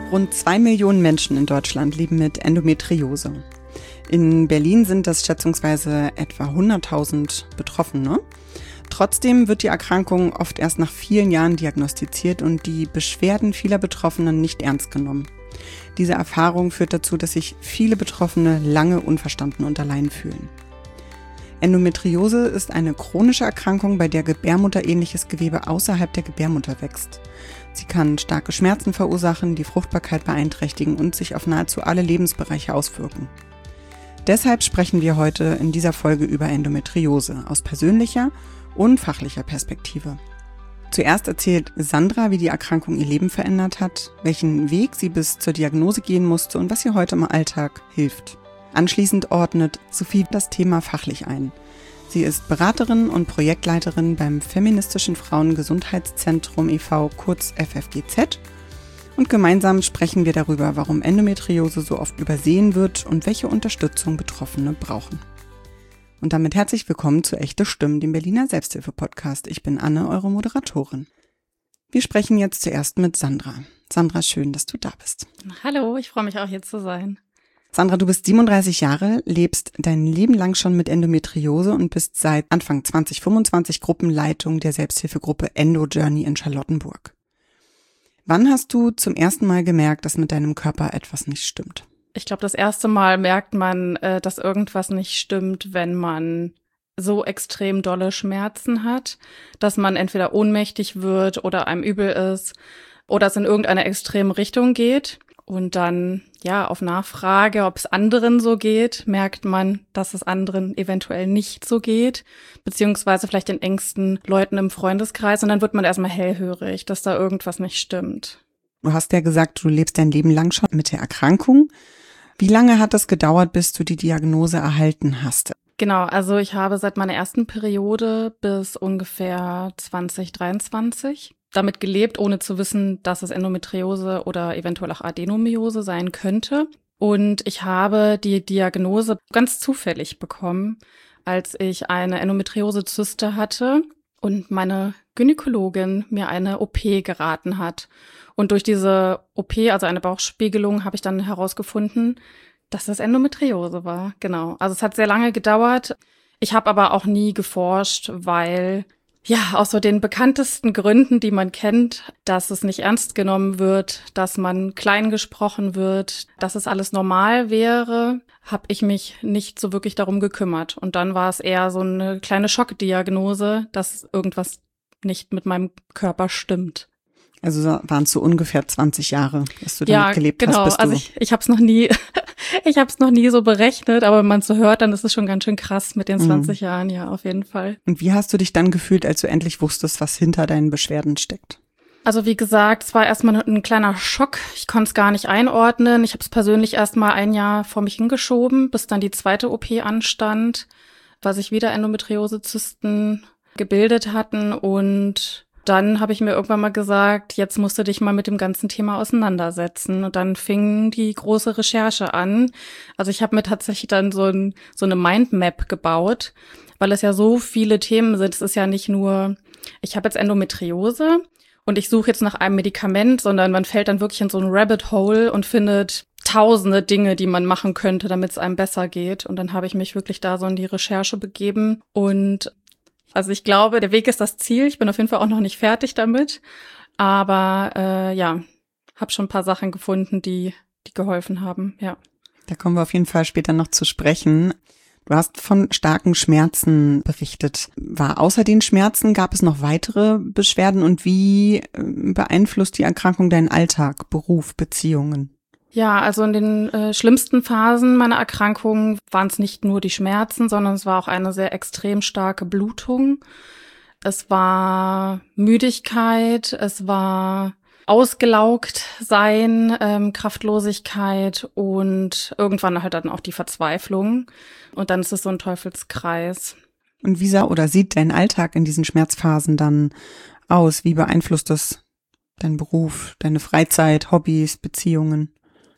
Rund 2 Millionen Menschen in Deutschland leben mit Endometriose. In Berlin sind das schätzungsweise etwa 100.000 Betroffene. Trotzdem wird die Erkrankung oft erst nach vielen Jahren diagnostiziert und die Beschwerden vieler Betroffenen nicht ernst genommen. Diese Erfahrung führt dazu, dass sich viele Betroffene lange unverstanden und allein fühlen. Endometriose ist eine chronische Erkrankung, bei der gebärmutterähnliches Gewebe außerhalb der Gebärmutter wächst. Sie kann starke Schmerzen verursachen, die Fruchtbarkeit beeinträchtigen und sich auf nahezu alle Lebensbereiche auswirken. Deshalb sprechen wir heute in dieser Folge über Endometriose aus persönlicher und fachlicher Perspektive. Zuerst erzählt Sandra, wie die Erkrankung ihr Leben verändert hat, welchen Weg sie bis zur Diagnose gehen musste und was ihr heute im Alltag hilft. Anschließend ordnet Sophie das Thema fachlich ein. Sie ist Beraterin und Projektleiterin beim Feministischen Frauengesundheitszentrum e.V., kurz FFGZ. Und gemeinsam sprechen wir darüber, warum Endometriose so oft übersehen wird und welche Unterstützung Betroffene brauchen. Und damit herzlich willkommen zu Echte Stimmen, dem Berliner Selbsthilfe-Podcast. Ich bin Anne, eure Moderatorin. Wir sprechen jetzt zuerst mit Sandra. Sandra, schön, dass du da bist. Hallo, ich freue mich auch hier zu sein. Sandra, du bist 37 Jahre, lebst dein Leben lang schon mit Endometriose und bist seit Anfang 2025 Gruppenleitung der Selbsthilfegruppe Endo Journey in Charlottenburg. Wann hast du zum ersten Mal gemerkt, dass mit deinem Körper etwas nicht stimmt? Ich glaube, das erste Mal merkt man, dass irgendwas nicht stimmt, wenn man so extrem dolle Schmerzen hat, dass man entweder ohnmächtig wird oder einem übel ist oder es in irgendeine extreme Richtung geht. Und dann, ja, auf Nachfrage, ob es anderen so geht, merkt man, dass es anderen eventuell nicht so geht, beziehungsweise vielleicht den engsten Leuten im Freundeskreis. Und dann wird man erstmal hellhörig, dass da irgendwas nicht stimmt. Du hast ja gesagt, du lebst dein Leben lang schon mit der Erkrankung. Wie lange hat es gedauert, bis du die Diagnose erhalten hast? Genau, also ich habe seit meiner ersten Periode bis ungefähr 2023 damit gelebt, ohne zu wissen, dass es Endometriose oder eventuell auch Adenomyose sein könnte. Und ich habe die Diagnose ganz zufällig bekommen, als ich eine Endometriose-Zyste hatte und meine Gynäkologin mir eine OP geraten hat. Und durch diese OP, also eine Bauchspiegelung, habe ich dann herausgefunden, dass das Endometriose war. Genau. Also es hat sehr lange gedauert. Ich habe aber auch nie geforscht, weil aus so den bekanntesten Gründen, die man kennt, dass es nicht ernst genommen wird, dass man klein gesprochen wird, dass es alles normal wäre, habe ich mich nicht so wirklich darum gekümmert. Und dann war es eher so eine kleine Schockdiagnose, dass irgendwas nicht mit meinem Körper stimmt. Also waren es so ungefähr 20 Jahre, dass du damit gelebt hast. Genau. Also ich habe es noch nie so berechnet, aber wenn man es so hört, dann ist es schon ganz schön krass mit den 20 Jahren, ja, auf jeden Fall. Und wie hast du dich dann gefühlt, als du endlich wusstest, was hinter deinen Beschwerden steckt? Also wie gesagt, es war erstmal ein kleiner Schock. Ich konnte es gar nicht einordnen. Ich habe es persönlich erstmal ein Jahr vor mich hingeschoben, bis dann die zweite OP anstand, weil sich wieder Endometriosezysten gebildet hatten. Und dann habe ich mir irgendwann mal gesagt, jetzt musst du dich mal mit dem ganzen Thema auseinandersetzen. Und dann fing die große Recherche an. Also ich habe mir tatsächlich dann so eine Mindmap gebaut, weil es ja so viele Themen sind. Es ist ja nicht nur, ich habe jetzt Endometriose und ich suche jetzt nach einem Medikament, sondern man fällt dann wirklich in so ein Rabbit Hole und findet tausende Dinge, die man machen könnte, damit es einem besser geht. Und dann habe ich mich wirklich da so in die Recherche begeben. Und also ich glaube, der Weg ist das Ziel. Ich bin auf jeden Fall auch noch nicht fertig damit. Aber habe schon ein paar Sachen gefunden, die geholfen haben, ja. Da kommen wir auf jeden Fall später noch zu sprechen. Du hast von starken Schmerzen berichtet. War außer den Schmerzen, gab es noch weitere Beschwerden und wie beeinflusst die Erkrankung deinen Alltag, Beruf, Beziehungen? Ja, also in den schlimmsten Phasen meiner Erkrankung waren es nicht nur die Schmerzen, sondern es war auch eine sehr extrem starke Blutung. Es war Müdigkeit, es war ausgelaugt sein, Kraftlosigkeit und irgendwann halt dann auch die Verzweiflung. Und dann ist es so ein Teufelskreis. Und wie sieht dein Alltag in diesen Schmerzphasen dann aus? Wie beeinflusst das dein Beruf, deine Freizeit, Hobbys, Beziehungen?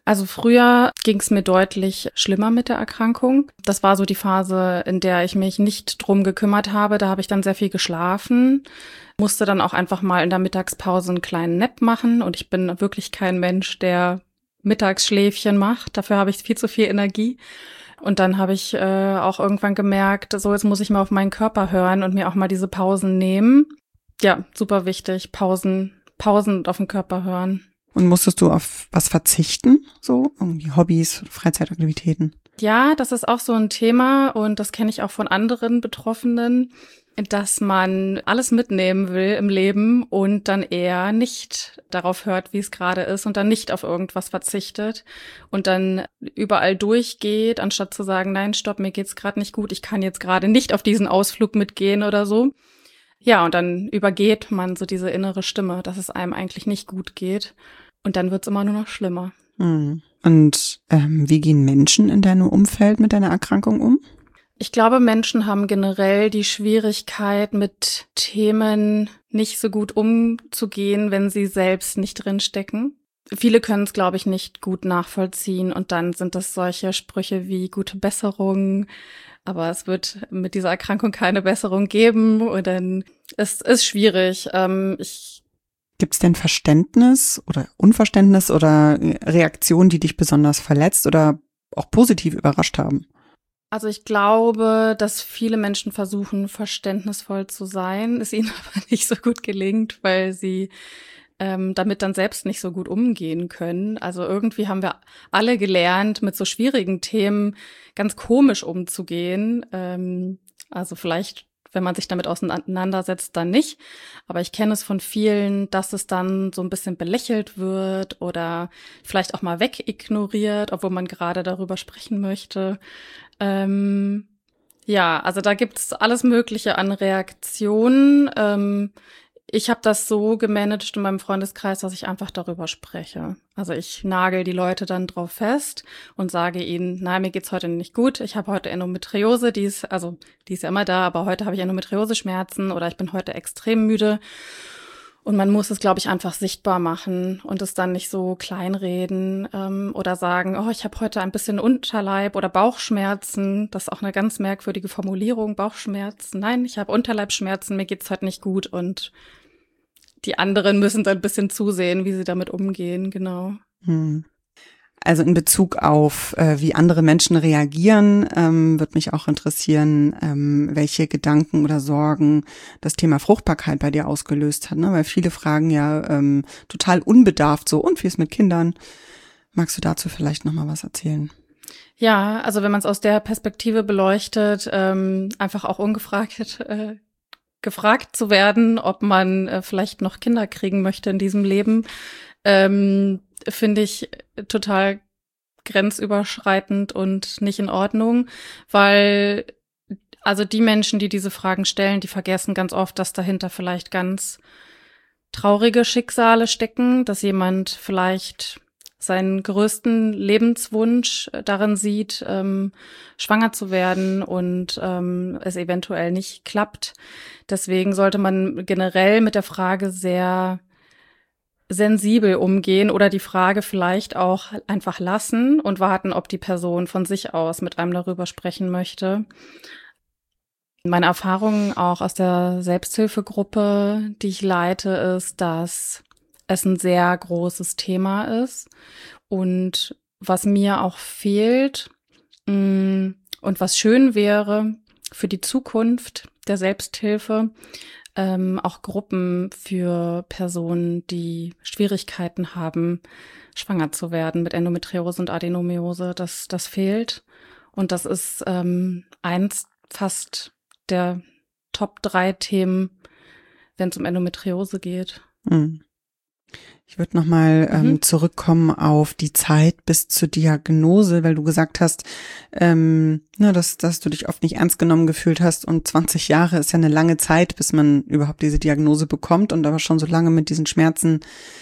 Also früher ging es mir deutlich schlimmer mit der Erkrankung. Das war so die Phase, in der ich mich nicht drum gekümmert habe. Da habe ich dann sehr viel geschlafen, musste dann auch einfach mal in der Mittagspause einen kleinen Nap machen. Und ich bin wirklich kein Mensch, der Mittagsschläfchen macht. Dafür habe ich viel zu viel Energie. Und dann habe ich auch irgendwann gemerkt, so jetzt muss ich mal auf meinen Körper hören und mir auch mal diese Pausen nehmen. Ja, super wichtig, Pausen und auf den Körper hören. Und musstest du auf was verzichten? So irgendwie Hobbys, Freizeitaktivitäten? Ja, das ist auch so ein Thema und das kenne ich auch von anderen Betroffenen, dass man alles mitnehmen will im Leben und dann eher nicht darauf hört, wie es gerade ist und dann nicht auf irgendwas verzichtet und dann überall durchgeht, anstatt zu sagen, nein, stopp, mir geht's gerade nicht gut, ich kann jetzt gerade nicht auf diesen Ausflug mitgehen oder so. Ja, und dann übergeht man so diese innere Stimme, dass es einem eigentlich nicht gut geht. Und dann wird's immer nur noch schlimmer. Und wie gehen Menschen in deinem Umfeld mit deiner Erkrankung um? Ich glaube, Menschen haben generell die Schwierigkeit, mit Themen nicht so gut umzugehen, wenn sie selbst nicht drinstecken. Viele können es, glaube ich, nicht gut nachvollziehen. Und dann sind das solche Sprüche wie gute Besserung. Aber es wird mit dieser Erkrankung keine Besserung geben. Und dann ist schwierig. Gibt es denn Verständnis oder Unverständnis oder Reaktionen, die dich besonders verletzt oder auch positiv überrascht haben? Also ich glaube, dass viele Menschen versuchen, verständnisvoll zu sein, es ihnen aber nicht so gut gelingt, weil sie damit dann selbst nicht so gut umgehen können. Also irgendwie haben wir alle gelernt, mit so schwierigen Themen ganz komisch umzugehen. Also vielleicht, wenn man sich damit auseinandersetzt, dann nicht. Aber ich kenne es von vielen, dass es dann so ein bisschen belächelt wird oder vielleicht auch mal wegignoriert, obwohl man gerade darüber sprechen möchte. Ja, also da gibt's alles Mögliche an Reaktionen. Ich habe das so gemanagt in meinem Freundeskreis, dass ich einfach darüber spreche. Also ich nagel die Leute dann drauf fest und sage ihnen, nein, mir geht's heute nicht gut. Ich habe heute Endometriose, die ist ja immer da, aber heute habe ich Endometrioseschmerzen oder ich bin heute extrem müde. Und man muss es, glaube ich, einfach sichtbar machen und es dann nicht so kleinreden oder sagen, oh, ich habe heute ein bisschen Unterleib oder Bauchschmerzen. Das ist auch eine ganz merkwürdige Formulierung, Bauchschmerzen. Nein, ich habe Unterleibschmerzen, mir geht's heute nicht gut und die anderen müssen dann ein bisschen zusehen, wie sie damit umgehen, genau. Also in Bezug auf, wie andere Menschen reagieren, würde mich auch interessieren, welche Gedanken oder Sorgen das Thema Fruchtbarkeit bei dir ausgelöst hat, ne? Weil viele fragen ja total unbedarft so, und wie ist mit Kindern? Magst du dazu vielleicht nochmal was erzählen? Ja, also wenn man es aus der Perspektive beleuchtet, einfach auch ungefragt gefragt zu werden, ob man vielleicht noch Kinder kriegen möchte in diesem Leben, finde ich total grenzüberschreitend und nicht in Ordnung, weil also die Menschen, die diese Fragen stellen, die vergessen ganz oft, dass dahinter vielleicht ganz traurige Schicksale stecken, dass jemand vielleicht seinen größten Lebenswunsch darin sieht, schwanger zu werden und es eventuell nicht klappt. Deswegen sollte man generell mit der Frage sehr sensibel umgehen oder die Frage vielleicht auch einfach lassen und warten, ob die Person von sich aus mit einem darüber sprechen möchte. Meine Erfahrung auch aus der Selbsthilfegruppe, die ich leite, ist, dass es ein sehr großes Thema ist und was mir auch fehlt und was schön wäre für die Zukunft der Selbsthilfe, auch Gruppen für Personen, die Schwierigkeiten haben, schwanger zu werden mit Endometriose und Adenomiose. Das fehlt. Und das ist eins fast der Top 3 Themen, wenn es um Endometriose geht. Ich würde nochmal zurückkommen auf die Zeit bis zur Diagnose, weil du gesagt hast, dass du dich oft nicht ernst genommen gefühlt hast und 20 Jahre ist ja eine lange Zeit, bis man überhaupt diese Diagnose bekommt und aber schon so lange mit diesen Schmerzen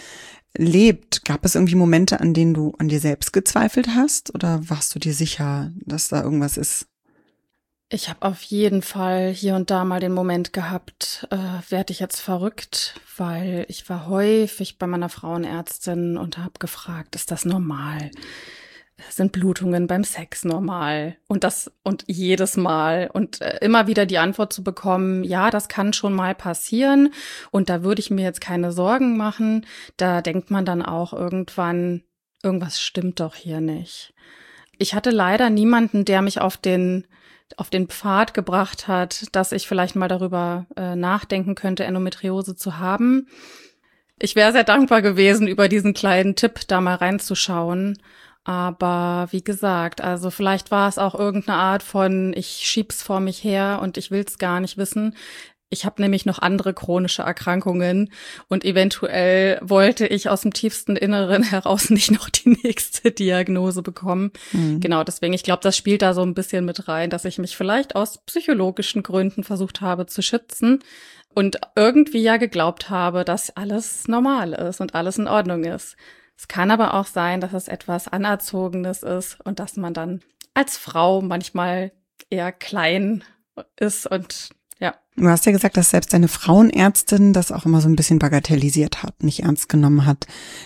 lebt. Gab es irgendwie Momente, an denen du an dir selbst gezweifelt hast oder warst du dir sicher, dass da irgendwas ist? Ich habe auf jeden Fall hier und da mal den Moment gehabt, werde ich jetzt verrückt, weil ich war häufig bei meiner Frauenärztin und habe gefragt, ist das normal? Sind Blutungen beim Sex normal? Und jedes Mal und immer wieder die Antwort zu bekommen, ja, das kann schon mal passieren und da würde ich mir jetzt keine Sorgen machen. Da denkt man dann auch irgendwann, irgendwas stimmt doch hier nicht. Ich hatte leider niemanden, der mich auf den Pfad gebracht hat, dass ich vielleicht mal darüber nachdenken könnte, Endometriose zu haben. Ich wäre sehr dankbar gewesen, über diesen kleinen Tipp da mal reinzuschauen. Aber wie gesagt, also vielleicht war es auch irgendeine Art von, ich schieb's vor mich her und ich will's gar nicht wissen. Ich habe nämlich noch andere chronische Erkrankungen und eventuell wollte ich aus dem tiefsten Inneren heraus nicht noch die nächste Diagnose bekommen. Mhm. Genau, deswegen, ich glaube, das spielt da so ein bisschen mit rein, dass ich mich vielleicht aus psychologischen Gründen versucht habe zu schützen und irgendwie ja geglaubt habe, dass alles normal ist und alles in Ordnung ist. Es kann aber auch sein, dass es etwas Anerzogenes ist und dass man dann als Frau manchmal eher klein ist und ja. Du hast ja gesagt, dass selbst deine Frauenärztin das auch immer so ein bisschen bagatellisiert hat, nicht ernst genommen hat.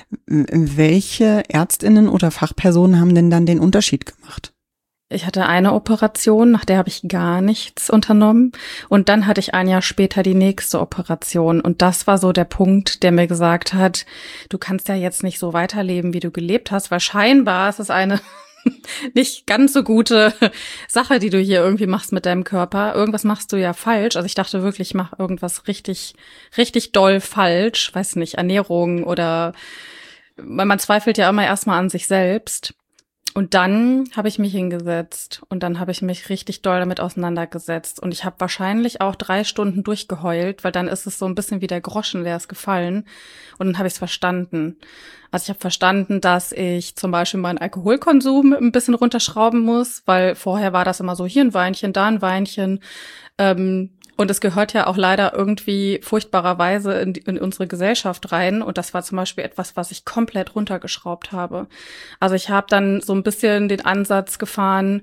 Welche Ärztinnen oder Fachpersonen haben denn dann den Unterschied gemacht? Ich hatte eine Operation, nach der habe ich gar nichts unternommen. Und dann hatte ich ein Jahr später die nächste Operation. Und das war so der Punkt, der mir gesagt hat, du kannst ja jetzt nicht so weiterleben, wie du gelebt hast, weil scheinbar ist es eine nicht ganz so gute Sache, die du hier irgendwie machst mit deinem Körper. Irgendwas machst du ja falsch. Also ich dachte wirklich, ich mache irgendwas richtig, richtig doll falsch. Weiß nicht, Ernährung oder, weil man zweifelt ja immer erstmal an sich selbst. Und dann habe ich mich hingesetzt und dann habe ich mich richtig doll damit auseinandergesetzt. Und ich habe wahrscheinlich auch 3 Stunden durchgeheult, weil dann ist es so ein bisschen wie der Groschen, der ist gefallen. Und dann habe ich es verstanden. Also ich habe verstanden, dass ich zum Beispiel meinen Alkoholkonsum ein bisschen runterschrauben muss, weil vorher war das immer so, hier ein Weinchen, da ein Weinchen. Und es gehört ja auch leider irgendwie furchtbarerweise in unsere Gesellschaft rein. Und das war zum Beispiel etwas, was ich komplett runtergeschraubt habe. Also ich habe dann so ein bisschen den Ansatz gefahren,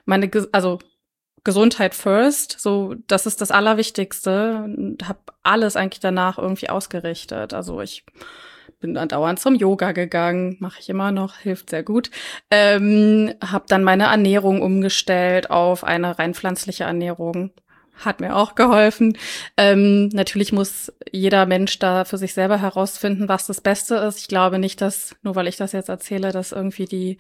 Gesundheit first, so das ist das Allerwichtigste. Und habe alles eigentlich danach irgendwie ausgerichtet. Also ich bin andauernd zum Yoga gegangen, mache ich immer noch, hilft sehr gut. Habe dann meine Ernährung umgestellt auf eine rein pflanzliche Ernährung. Hat mir auch geholfen. Natürlich muss jeder Mensch da für sich selber herausfinden, was das Beste ist. Ich glaube nicht, dass, nur weil ich das jetzt erzähle, dass irgendwie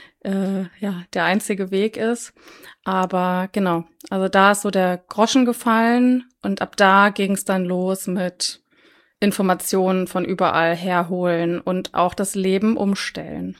der einzige Weg ist. Aber genau, also da ist so der Groschen gefallen und ab da ging es dann los mit Informationen von überall herholen und auch das Leben umstellen.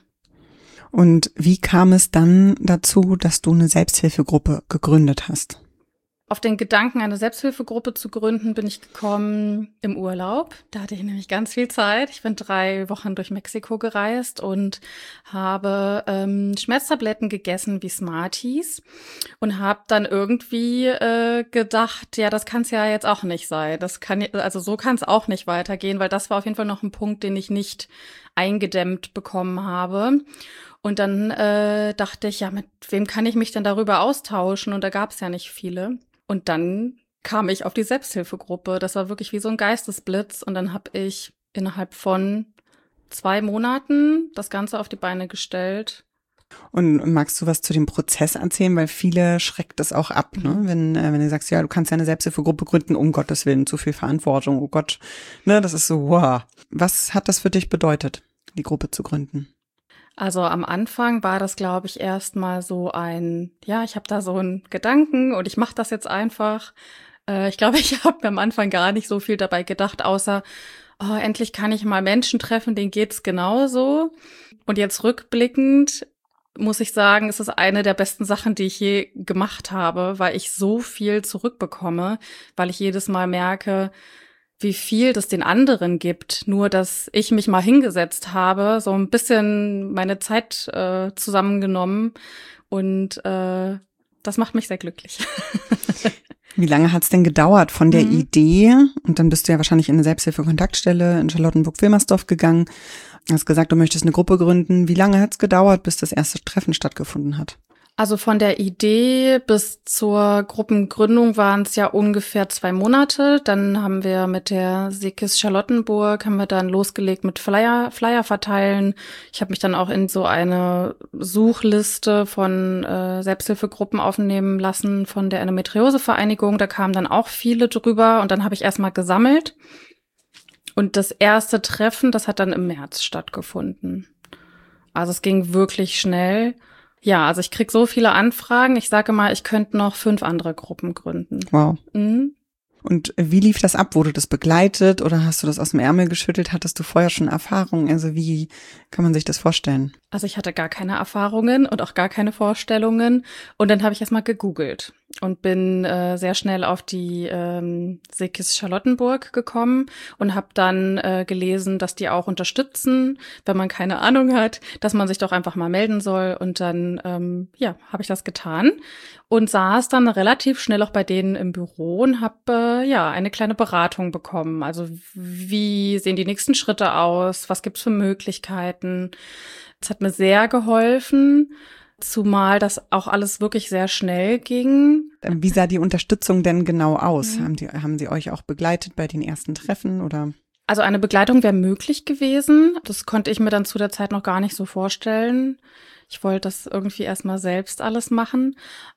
Und wie kam es dann dazu, dass du eine Selbsthilfegruppe gegründet hast? Auf den Gedanken, eine Selbsthilfegruppe zu gründen, bin ich gekommen im Urlaub. Da hatte ich nämlich ganz viel Zeit. Ich bin 3 Wochen durch Mexiko gereist und habe Schmerztabletten gegessen wie Smarties und habe dann irgendwie gedacht, ja, das kann es ja jetzt auch nicht sein. So kann es auch nicht weitergehen, weil das war auf jeden Fall noch ein Punkt, den ich nicht eingedämmt bekommen habe. Und dann dachte ich, ja, mit wem kann ich mich denn darüber austauschen? Und da gab es ja nicht viele. Und dann kam ich auf die Selbsthilfegruppe. Das war wirklich wie so ein Geistesblitz. Und dann habe ich innerhalb von 2 Monaten das Ganze auf die Beine gestellt. Und magst du was zu dem Prozess erzählen? Weil viele schreckt das auch ab, ne? Wenn du sagst, ja, du kannst ja eine Selbsthilfegruppe gründen, um Gottes Willen, zu viel Verantwortung, oh Gott. Ne, das ist so, wow. Was hat das für dich bedeutet, die Gruppe zu gründen? Also am Anfang war das, glaube ich, erstmal so ich habe da so einen Gedanken und ich mache das jetzt einfach. Ich glaube, ich habe am Anfang gar nicht so viel dabei gedacht, außer, endlich kann ich mal Menschen treffen, denen geht's genauso. Und jetzt rückblickend muss ich sagen, es ist eine der besten Sachen, die ich je gemacht habe, weil ich so viel zurückbekomme, weil ich jedes Mal merke, wie viel das den anderen gibt, nur dass ich mich mal hingesetzt habe, so ein bisschen meine Zeit zusammengenommen und das macht mich sehr glücklich. Wie lange hat's denn gedauert von der Idee, und dann bist du ja wahrscheinlich in eine Selbsthilfe-Kontaktstelle in Charlottenburg-Wilmersdorf gegangen, hast gesagt, du möchtest eine Gruppe gründen. Wie lange hat's gedauert, bis das erste Treffen stattgefunden hat? Also von der Idee bis zur Gruppengründung waren es ja ungefähr 2 Monate. Dann haben wir mit der Seekis Charlottenburg haben wir dann losgelegt mit Flyer verteilen. Ich habe mich dann auch in so eine Suchliste von Selbsthilfegruppen aufnehmen lassen von der Endometriose-Vereinigung. Da kamen dann auch viele drüber und dann habe ich erstmal gesammelt. Und das erste Treffen, das hat dann im März stattgefunden. Also es ging wirklich schnell. Ja, also ich krieg so viele Anfragen. Ich sage mal, ich könnte noch 5 andere Gruppen gründen. Wow. Und wie lief das ab? Wurde das begleitet oder hast du das aus dem Ärmel geschüttelt? Hattest du vorher schon Erfahrungen? Also wie kann man sich das vorstellen? Also ich hatte gar keine Erfahrungen und auch gar keine Vorstellungen. Und dann habe ich erstmal gegoogelt und bin sehr schnell auf die Seekis Charlottenburg gekommen und habe dann gelesen, dass die auch unterstützen, wenn man keine Ahnung hat, dass man sich doch einfach mal melden soll. Und dann habe ich das getan und saß dann relativ schnell auch bei denen im Büro und habe eine kleine Beratung bekommen. Also wie sehen die nächsten Schritte aus? Was gibt's für Möglichkeiten? Das hat mir sehr geholfen. Zumal das auch alles wirklich sehr schnell ging. Wie sah die Unterstützung denn genau aus? Haben sie euch auch begleitet bei den ersten Treffen oder? Also eine Begleitung wäre möglich gewesen. Das konnte ich mir dann zu der Zeit noch gar nicht so vorstellen. Ich wollte das irgendwie erstmal selbst alles machen.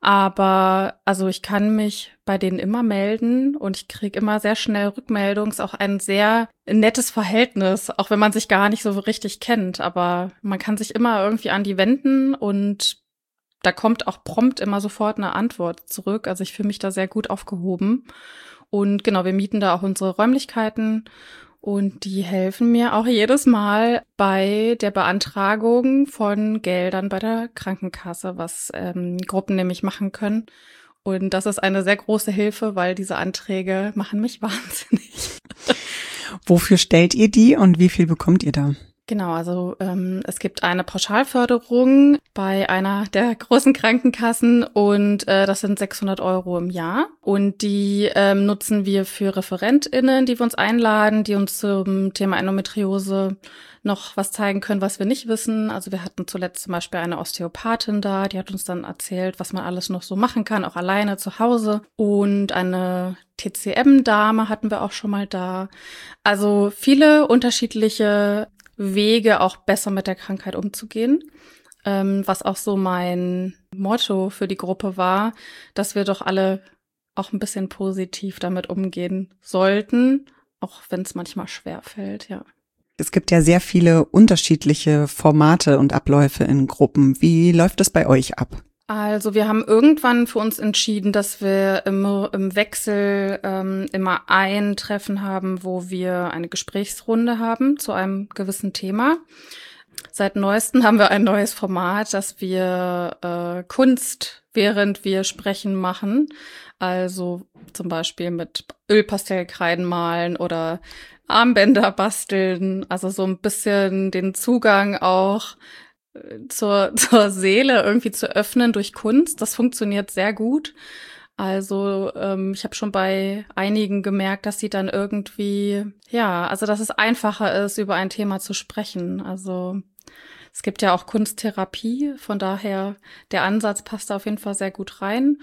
Aber also ich kann mich bei denen immer melden und ich kriege immer sehr schnell Rückmeldung. Ist auch ein sehr nettes Verhältnis, auch wenn man sich gar nicht so richtig kennt. Aber man kann sich immer irgendwie an die wenden und da kommt auch prompt immer sofort eine Antwort zurück. Also ich fühle mich da sehr gut aufgehoben. Und genau, wir mieten da auch unsere Räumlichkeiten. Und die helfen mir auch jedes Mal bei der Beantragung von Geldern bei der Krankenkasse, was Gruppen nämlich machen können. Und das ist eine sehr große Hilfe, weil diese Anträge machen mich wahnsinnig. Wofür stellt ihr die und wie viel bekommt ihr da? Genau, also es gibt eine Pauschalförderung bei einer der großen Krankenkassen und das sind 600 € im Jahr. Und die nutzen wir für ReferentInnen, die wir uns einladen, die uns zum Thema Endometriose noch was zeigen können, was wir nicht wissen. Also wir hatten zuletzt zum Beispiel eine Osteopathin da, die hat uns dann erzählt, was man alles noch so machen kann, auch alleine zu Hause. Und eine TCM-Dame hatten wir auch schon mal da. Also viele unterschiedliche Wege, auch besser mit der Krankheit umzugehen. Was auch so mein Motto für die Gruppe war, dass wir doch alle auch ein bisschen positiv damit umgehen sollten, auch wenn es manchmal schwer fällt, ja. Es gibt ja sehr viele unterschiedliche Formate und Abläufe in Gruppen. Wie läuft das bei euch ab? Also wir haben irgendwann für uns entschieden, dass wir im Wechsel immer ein Treffen haben, wo wir eine Gesprächsrunde haben zu einem gewissen Thema. Seit neuestem haben wir ein neues Format, dass wir Kunst, während wir sprechen, machen. Also zum Beispiel mit Ölpastellkreiden malen oder Armbänder basteln. Also so ein bisschen den Zugang auch zur Seele irgendwie zu öffnen durch Kunst. Das funktioniert sehr gut. Also ich habe schon bei einigen gemerkt, dass sie dann irgendwie, also dass es einfacher ist, über ein Thema zu sprechen. Also es gibt ja auch Kunsttherapie, von daher der Ansatz passt da auf jeden Fall sehr gut rein.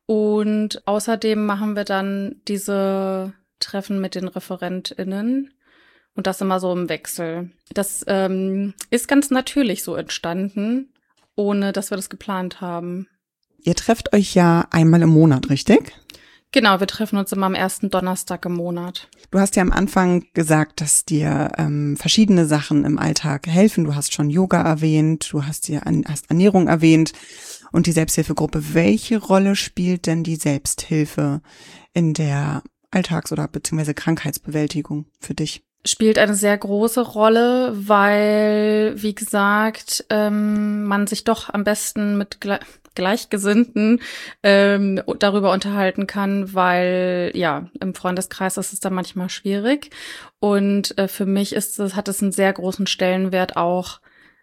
Und außerdem machen wir dann diese Treffen mit den ReferentInnen. Und das immer so im Wechsel. Das ist ganz natürlich so entstanden, ohne dass wir das geplant haben. Ihr trefft euch ja einmal im Monat, richtig? Genau, wir treffen uns immer am ersten Donnerstag im Monat. Du hast ja am Anfang gesagt, dass dir verschiedene Sachen im Alltag helfen. Du hast schon Yoga erwähnt, du hast Ernährung erwähnt und die Selbsthilfegruppe. Welche Rolle spielt denn die Selbsthilfe in der Alltags- oder beziehungsweise Krankheitsbewältigung für dich? Spielt eine sehr große Rolle, weil, wie gesagt, man sich doch am besten mit Gleichgesinnten darüber unterhalten kann, weil im Freundeskreis ist es dann manchmal schwierig. Und für mich hat es einen sehr großen Stellenwert auch,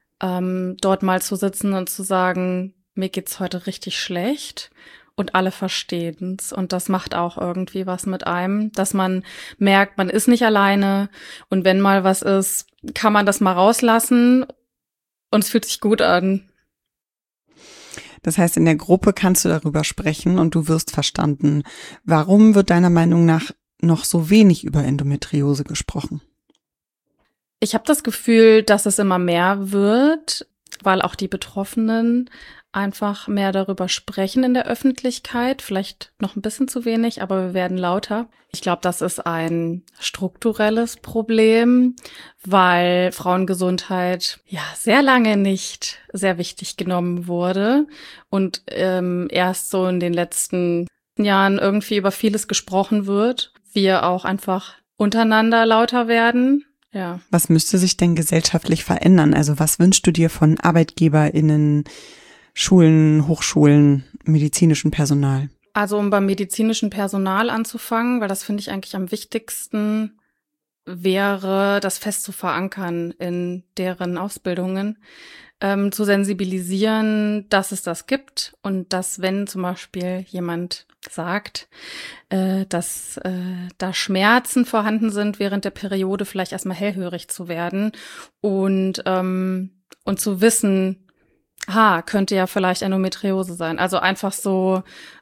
dort mal zu sitzen und zu sagen, mir geht's heute richtig schlecht. Und alle verstehen's. Und das macht auch irgendwie was mit einem, dass man merkt, man ist nicht alleine. Und wenn mal was ist, kann man das mal rauslassen. Und es fühlt sich gut an. Das heißt, in der Gruppe kannst du darüber sprechen und du wirst verstanden. Warum wird deiner Meinung nach noch so wenig über Endometriose gesprochen? Ich habe das Gefühl, dass es immer mehr wird, weil auch die Betroffenen einfach mehr darüber sprechen in der Öffentlichkeit. Vielleicht noch ein bisschen zu wenig, aber wir werden lauter. Ich glaube, das ist ein strukturelles Problem, weil Frauengesundheit ja sehr lange nicht sehr wichtig genommen wurde und erst so in den letzten Jahren irgendwie über vieles gesprochen wird. Wir auch einfach untereinander lauter werden. Ja. Was müsste sich denn gesellschaftlich verändern? Also was wünschst du dir von ArbeitgeberInnen, Schulen, Hochschulen, medizinischem Personal? Also um beim medizinischen Personal anzufangen, weil das finde ich eigentlich am wichtigsten wäre, das fest zu verankern in deren Ausbildungen, zu sensibilisieren, dass es das gibt und dass, wenn zum Beispiel jemand sagt, dass da Schmerzen vorhanden sind während der Periode, vielleicht erstmal hellhörig zu werden und zu wissen, könnte ja vielleicht Endometriose sein. Also einfach so,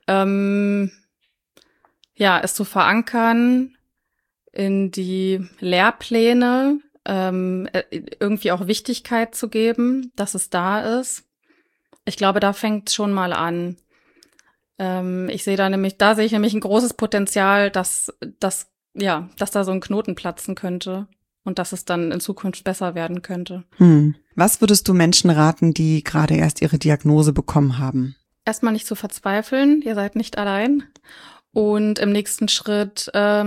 es zu verankern in die Lehrpläne, irgendwie auch Wichtigkeit zu geben, dass es da ist. Ich glaube, da fängt es schon mal an. Ich sehe da sehe ich nämlich ein großes Potenzial, dass da so ein Knoten platzen könnte. Und dass es dann in Zukunft besser werden könnte. Was würdest du Menschen raten, die gerade erst ihre Diagnose bekommen haben? Erstmal nicht zu verzweifeln, ihr seid nicht allein. Und im nächsten Schritt,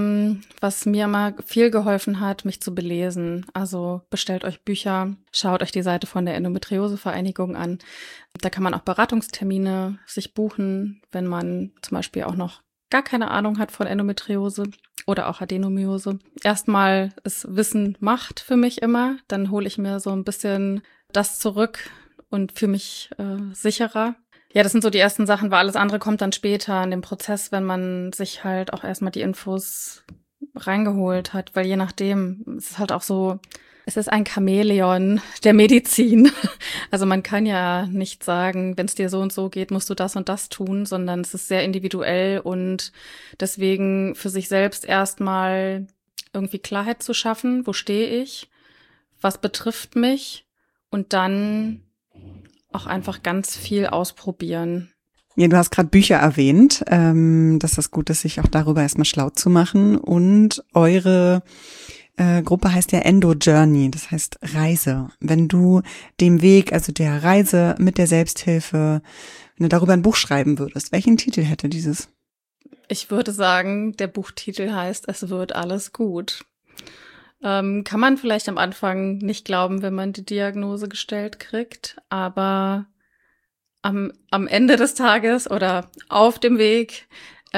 was mir mal viel geholfen hat, mich zu belesen. Also bestellt euch Bücher, schaut euch die Seite von der Endometriose-Vereinigung an. Da kann man auch Beratungstermine sich buchen, wenn man zum Beispiel auch noch gar keine Ahnung hat von Endometriose oder auch Adenomyose. Erstmal ist Wissen Macht für mich immer. Dann hole ich mir so ein bisschen das zurück und fühle mich sicherer. Ja, das sind so die ersten Sachen, weil alles andere kommt dann später in dem Prozess, wenn man sich halt auch erstmal die Infos reingeholt hat. Weil je nachdem, es ist halt auch so, es ist ein Chamäleon der Medizin. Also man kann ja nicht sagen, wenn es dir so und so geht, musst du das und das tun, sondern es ist sehr individuell und deswegen für sich selbst erstmal irgendwie Klarheit zu schaffen, wo stehe ich, was betrifft mich und dann auch einfach ganz viel ausprobieren. Ja, du hast gerade Bücher erwähnt, dass das gut ist, sich auch darüber erstmal schlau zu machen und eure Gruppe heißt ja Endo Journey, das heißt Reise. Wenn du dem Weg, also der Reise mit der Selbsthilfe, wenn du darüber ein Buch schreiben würdest, welchen Titel hätte dieses? Ich würde sagen, der Buchtitel heißt Es wird alles gut. Kann man vielleicht am Anfang nicht glauben, wenn man die Diagnose gestellt kriegt, aber am Ende des Tages oder auf dem Weg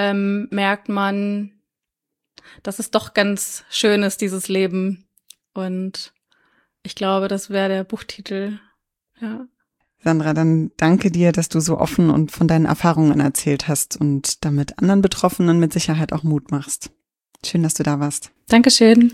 merkt man, dass es doch ganz schön ist, dieses Leben. Und ich glaube, das wäre der Buchtitel, ja. Sandra, dann danke dir, dass du so offen und von deinen Erfahrungen erzählt hast und damit anderen Betroffenen mit Sicherheit auch Mut machst. Schön, dass du da warst. Dankeschön.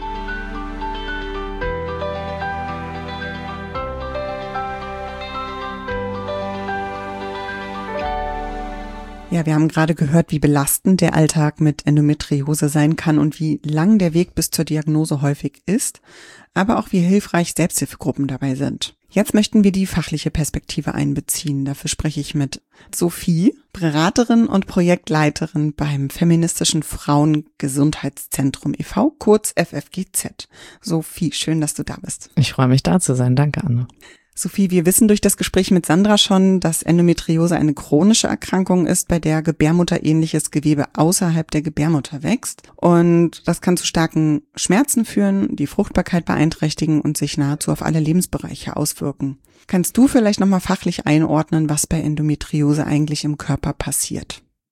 Ja, wir haben gerade gehört, wie belastend der Alltag mit Endometriose sein kann und wie lang der Weg bis zur Diagnose häufig ist, aber auch wie hilfreich Selbsthilfegruppen dabei sind. Jetzt möchten wir die fachliche Perspektive einbeziehen. Dafür spreche ich mit Sophie, Beraterin und Projektleiterin beim Feministischen Frauengesundheitszentrum e.V., kurz FFGZ. Sophie, schön, dass du da bist. Ich freue mich, da zu sein. Danke, Anne. Sophie, wir wissen durch das Gespräch mit Sandra schon, dass Endometriose eine chronische Erkrankung ist, bei der gebärmutterähnliches Gewebe außerhalb der Gebärmutter wächst. Und das kann zu starken Schmerzen führen, die Fruchtbarkeit beeinträchtigen und sich nahezu auf alle Lebensbereiche auswirken. Kannst du vielleicht nochmal fachlich einordnen, was bei Endometriose eigentlich im Körper passiert?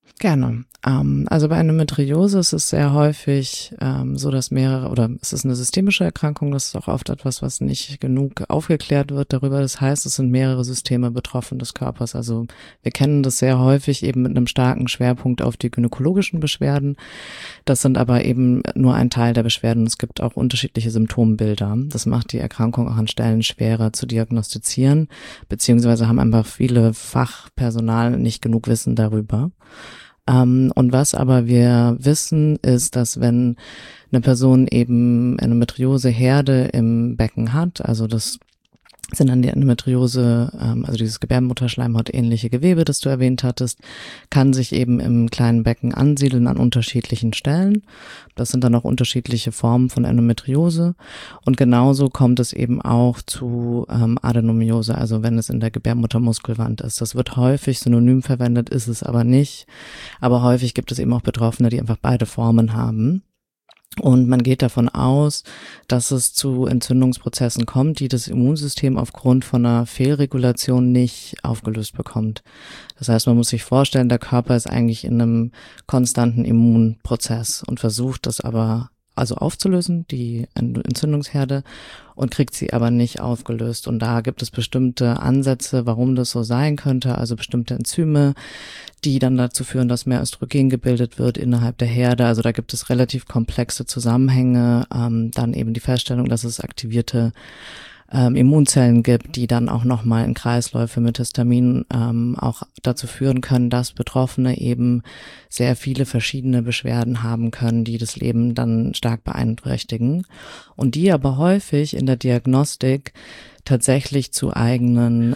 Gerne. Also bei Endometriose ist es sehr häufig so, dass es ist eine systemische Erkrankung, das ist auch oft etwas, was nicht genug aufgeklärt wird darüber. Das heißt, es sind mehrere Systeme betroffen des Körpers. Also wir kennen das sehr häufig eben mit einem starken Schwerpunkt auf die gynäkologischen Beschwerden. Das sind aber eben nur ein Teil der Beschwerden. Es gibt auch unterschiedliche Symptombilder. Das macht die Erkrankung auch an Stellen schwerer zu diagnostizieren, beziehungsweise haben einfach viele Fachpersonal nicht genug Wissen darüber. Und was aber wir wissen, ist, dass wenn eine Person eben Endometrioseherde im Becken hat, also das sind dann die Endometriose, also dieses Gebärmutterschleimhaut ähnliche Gewebe, das du erwähnt hattest, kann sich eben im kleinen Becken ansiedeln an unterschiedlichen Stellen. Das sind dann auch unterschiedliche Formen von Endometriose. Und genauso kommt es eben auch zu Adenomiose, also wenn es in der Gebärmuttermuskelwand ist. Das wird häufig synonym verwendet, ist es aber nicht. Aber häufig gibt es eben auch Betroffene, die einfach beide Formen haben. Und man geht davon aus, dass es zu Entzündungsprozessen kommt, die das Immunsystem aufgrund von einer Fehlregulation nicht aufgelöst bekommt. Das heißt, man muss sich vorstellen, der Körper ist eigentlich in einem konstanten Immunprozess und versucht das aber aufzulösen, die Entzündungsherde, und kriegt sie aber nicht aufgelöst. Und da gibt es bestimmte Ansätze, warum das so sein könnte, also bestimmte Enzyme, die dann dazu führen, dass mehr Östrogen gebildet wird innerhalb der Herde. Also da gibt es relativ komplexe Zusammenhänge. Dann eben die Feststellung, dass es aktivierte Immunzellen gibt, die dann auch nochmal in Kreisläufe mit Histamin auch dazu führen können, dass Betroffene eben sehr viele verschiedene Beschwerden haben können, die das Leben dann stark beeinträchtigen und die aber häufig in der Diagnostik tatsächlich zu eigenen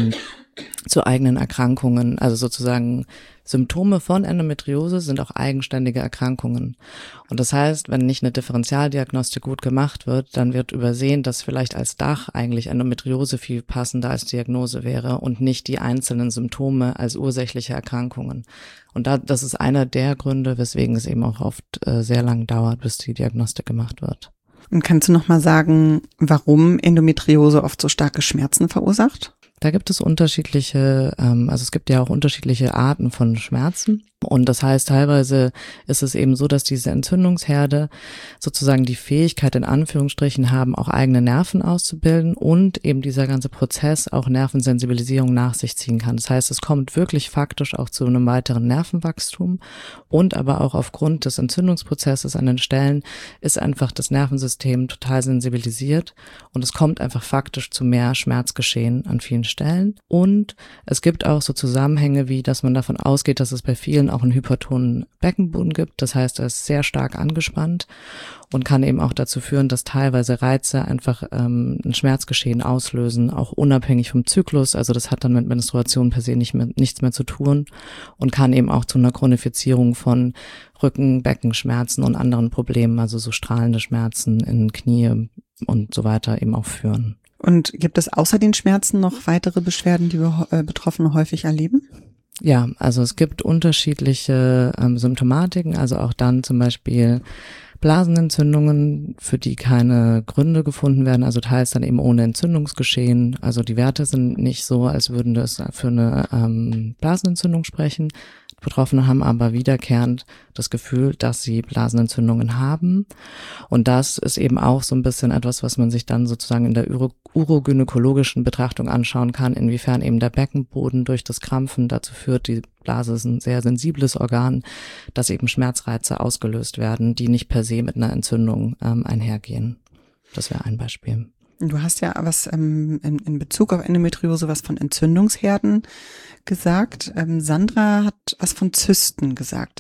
Erkrankungen, also sozusagen Symptome von Endometriose sind auch eigenständige Erkrankungen. Und das heißt, wenn nicht eine Differentialdiagnostik gut gemacht wird, dann wird übersehen, dass vielleicht als Dach eigentlich Endometriose viel passender als Diagnose wäre und nicht die einzelnen Symptome als ursächliche Erkrankungen. Und das ist einer der Gründe, weswegen es eben auch oft sehr lang dauert, bis die Diagnostik gemacht wird. Und kannst du noch mal sagen, warum Endometriose oft so starke Schmerzen verursacht? Da gibt es unterschiedliche, also es gibt ja auch unterschiedliche Arten von Schmerzen. Und das heißt, teilweise ist es eben so, dass diese Entzündungsherde sozusagen die Fähigkeit in Anführungsstrichen haben, auch eigene Nerven auszubilden und eben dieser ganze Prozess auch Nervensensibilisierung nach sich ziehen kann. Das heißt, es kommt wirklich faktisch auch zu einem weiteren Nervenwachstum und aber auch aufgrund des Entzündungsprozesses an den Stellen ist einfach das Nervensystem total sensibilisiert und es kommt einfach faktisch zu mehr Schmerzgeschehen an vielen Stellen. Und es gibt auch so Zusammenhänge wie, dass man davon ausgeht, dass es bei vielen auch einen hypertonen Beckenboden gibt. Das heißt, er ist sehr stark angespannt und kann eben auch dazu führen, dass teilweise Reize einfach ein Schmerzgeschehen auslösen, auch unabhängig vom Zyklus. Also das hat dann mit Menstruation per se nichts mehr zu tun und kann eben auch zu einer Chronifizierung von Rücken-, Beckenschmerzen und anderen Problemen, also so strahlende Schmerzen in Knie und so weiter eben auch führen. Und gibt es außer den Schmerzen noch weitere Beschwerden, die Betroffene häufig erleben? Ja, also es gibt unterschiedliche Symptomatiken, also auch dann zum Beispiel Blasenentzündungen, für die keine Gründe gefunden werden, also teils dann eben ohne Entzündungsgeschehen. Also die Werte sind nicht so, als würden das für eine Blasenentzündung sprechen. Betroffene haben aber wiederkehrend das Gefühl, dass sie Blasenentzündungen haben. Und das ist eben auch so ein bisschen etwas, was man sich dann sozusagen in der urogynäkologischen Betrachtung anschauen kann, inwiefern eben der Beckenboden durch das Krampfen dazu führt, die Blase ist ein sehr sensibles Organ, dass eben Schmerzreize ausgelöst werden, die nicht per se mit einer Entzündung einhergehen. Das wäre ein Beispiel. Du hast ja was in Bezug auf Endometriose was von Entzündungsherden gesagt. Sandra hat was von Zysten gesagt.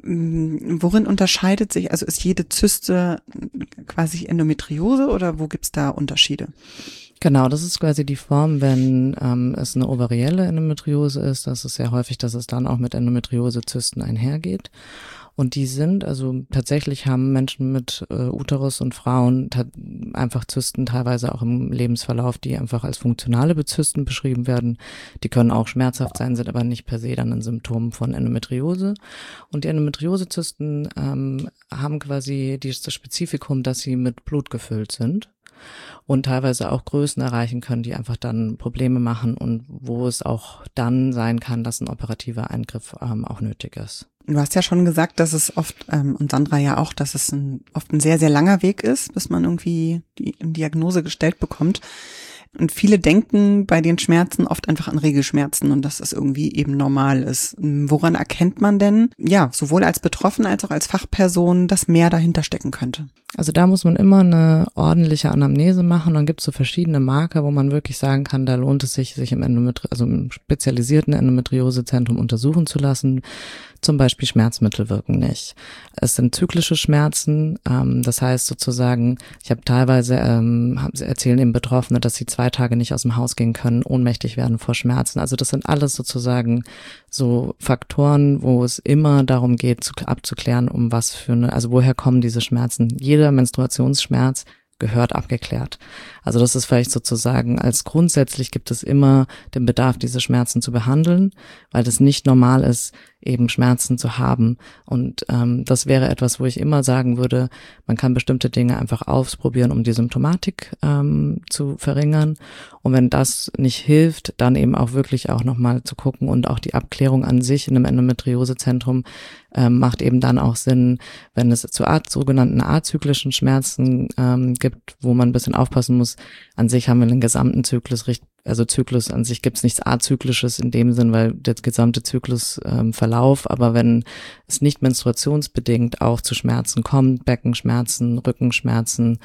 Worin unterscheidet sich, also ist jede Zyste quasi Endometriose oder wo gibt's da Unterschiede? Genau, das ist quasi die Form, wenn es eine ovarielle Endometriose ist. Das ist sehr häufig, dass es dann auch mit Endometriosezysten einhergeht. Und die sind, also tatsächlich haben Menschen mit Uterus und Frauen einfach Zysten teilweise auch im Lebensverlauf, die einfach als funktionale Zysten beschrieben werden. Die können auch schmerzhaft sein, sind aber nicht per se dann ein Symptom von Endometriose. Und die Endometriosezysten haben quasi das Spezifikum, dass sie mit Blut gefüllt sind. und teilweise auch Größen erreichen können, die einfach dann Probleme machen und wo es auch dann sein kann, dass ein operativer Eingriff auch nötig ist. Du hast ja schon gesagt, dass es oft, und Sandra ja auch, dass es oft ein sehr, sehr langer Weg ist, bis man irgendwie die Diagnose gestellt bekommt. Und viele denken bei den Schmerzen oft einfach an Regelschmerzen und dass das irgendwie eben normal ist. Woran erkennt man denn, ja, sowohl als Betroffene als auch als Fachperson, dass mehr dahinter stecken könnte? Also da muss man immer eine ordentliche Anamnese machen. Dann gibt es so verschiedene Marker, wo man wirklich sagen kann, da lohnt es sich im spezialisierten Endometriosezentrum untersuchen zu lassen. Zum Beispiel Schmerzmittel wirken nicht. Es sind zyklische Schmerzen, das heißt sozusagen, ich habe teilweise, erzählen eben Betroffene, dass sie 2 Tage nicht aus dem Haus gehen können, ohnmächtig werden vor Schmerzen. Also das sind alles sozusagen so Faktoren, wo es immer darum geht, abzuklären, also woher kommen diese Schmerzen. Jeder Menstruationsschmerz gehört abgeklärt. Also das ist vielleicht sozusagen grundsätzlich gibt es immer den Bedarf, diese Schmerzen zu behandeln, weil das nicht normal ist, eben Schmerzen zu haben. Und das wäre etwas, wo ich immer sagen würde, man kann bestimmte Dinge einfach ausprobieren, um die Symptomatik zu verringern. Und wenn das nicht hilft, dann eben auch wirklich auch nochmal zu gucken und auch die Abklärung an sich in einem Endometriosezentrum macht eben dann auch Sinn, wenn es zu sogenannten azyklischen Schmerzen gibt, wo man ein bisschen aufpassen muss. An sich haben wir den gesamten Zyklus, Zyklus an sich gibt es nichts Azyklisches in dem Sinn, weil der gesamte Zyklusverlauf, aber wenn es nicht menstruationsbedingt auch zu Schmerzen kommt, Beckenschmerzen, Rückenschmerzen,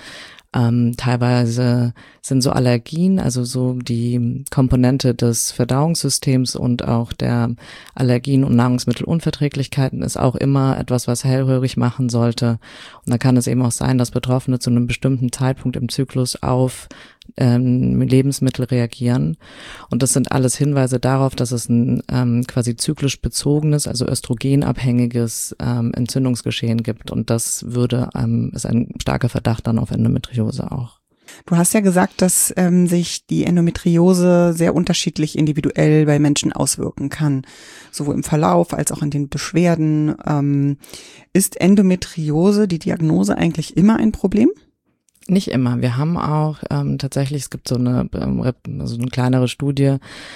teilweise sind so Allergien, also so die Komponente des Verdauungssystems und auch der Allergien und Nahrungsmittelunverträglichkeiten ist auch immer etwas, was hellhörig machen sollte. Und da kann es eben auch sein, dass Betroffene zu einem bestimmten Zeitpunkt im Zyklus auf Lebensmittel reagieren. Und das sind alles Hinweise darauf, dass es ein quasi zyklisch bezogenes, also östrogenabhängiges Entzündungsgeschehen gibt. Und das ist ein starker Verdacht dann auf Endometriose auch. Du hast ja gesagt, dass sich die Endometriose sehr unterschiedlich individuell bei Menschen auswirken kann, sowohl im Verlauf als auch in den Beschwerden. Ist Endometriose, die Diagnose, eigentlich immer ein Problem? Nicht immer. Wir haben auch tatsächlich, es gibt so eine kleinere Studie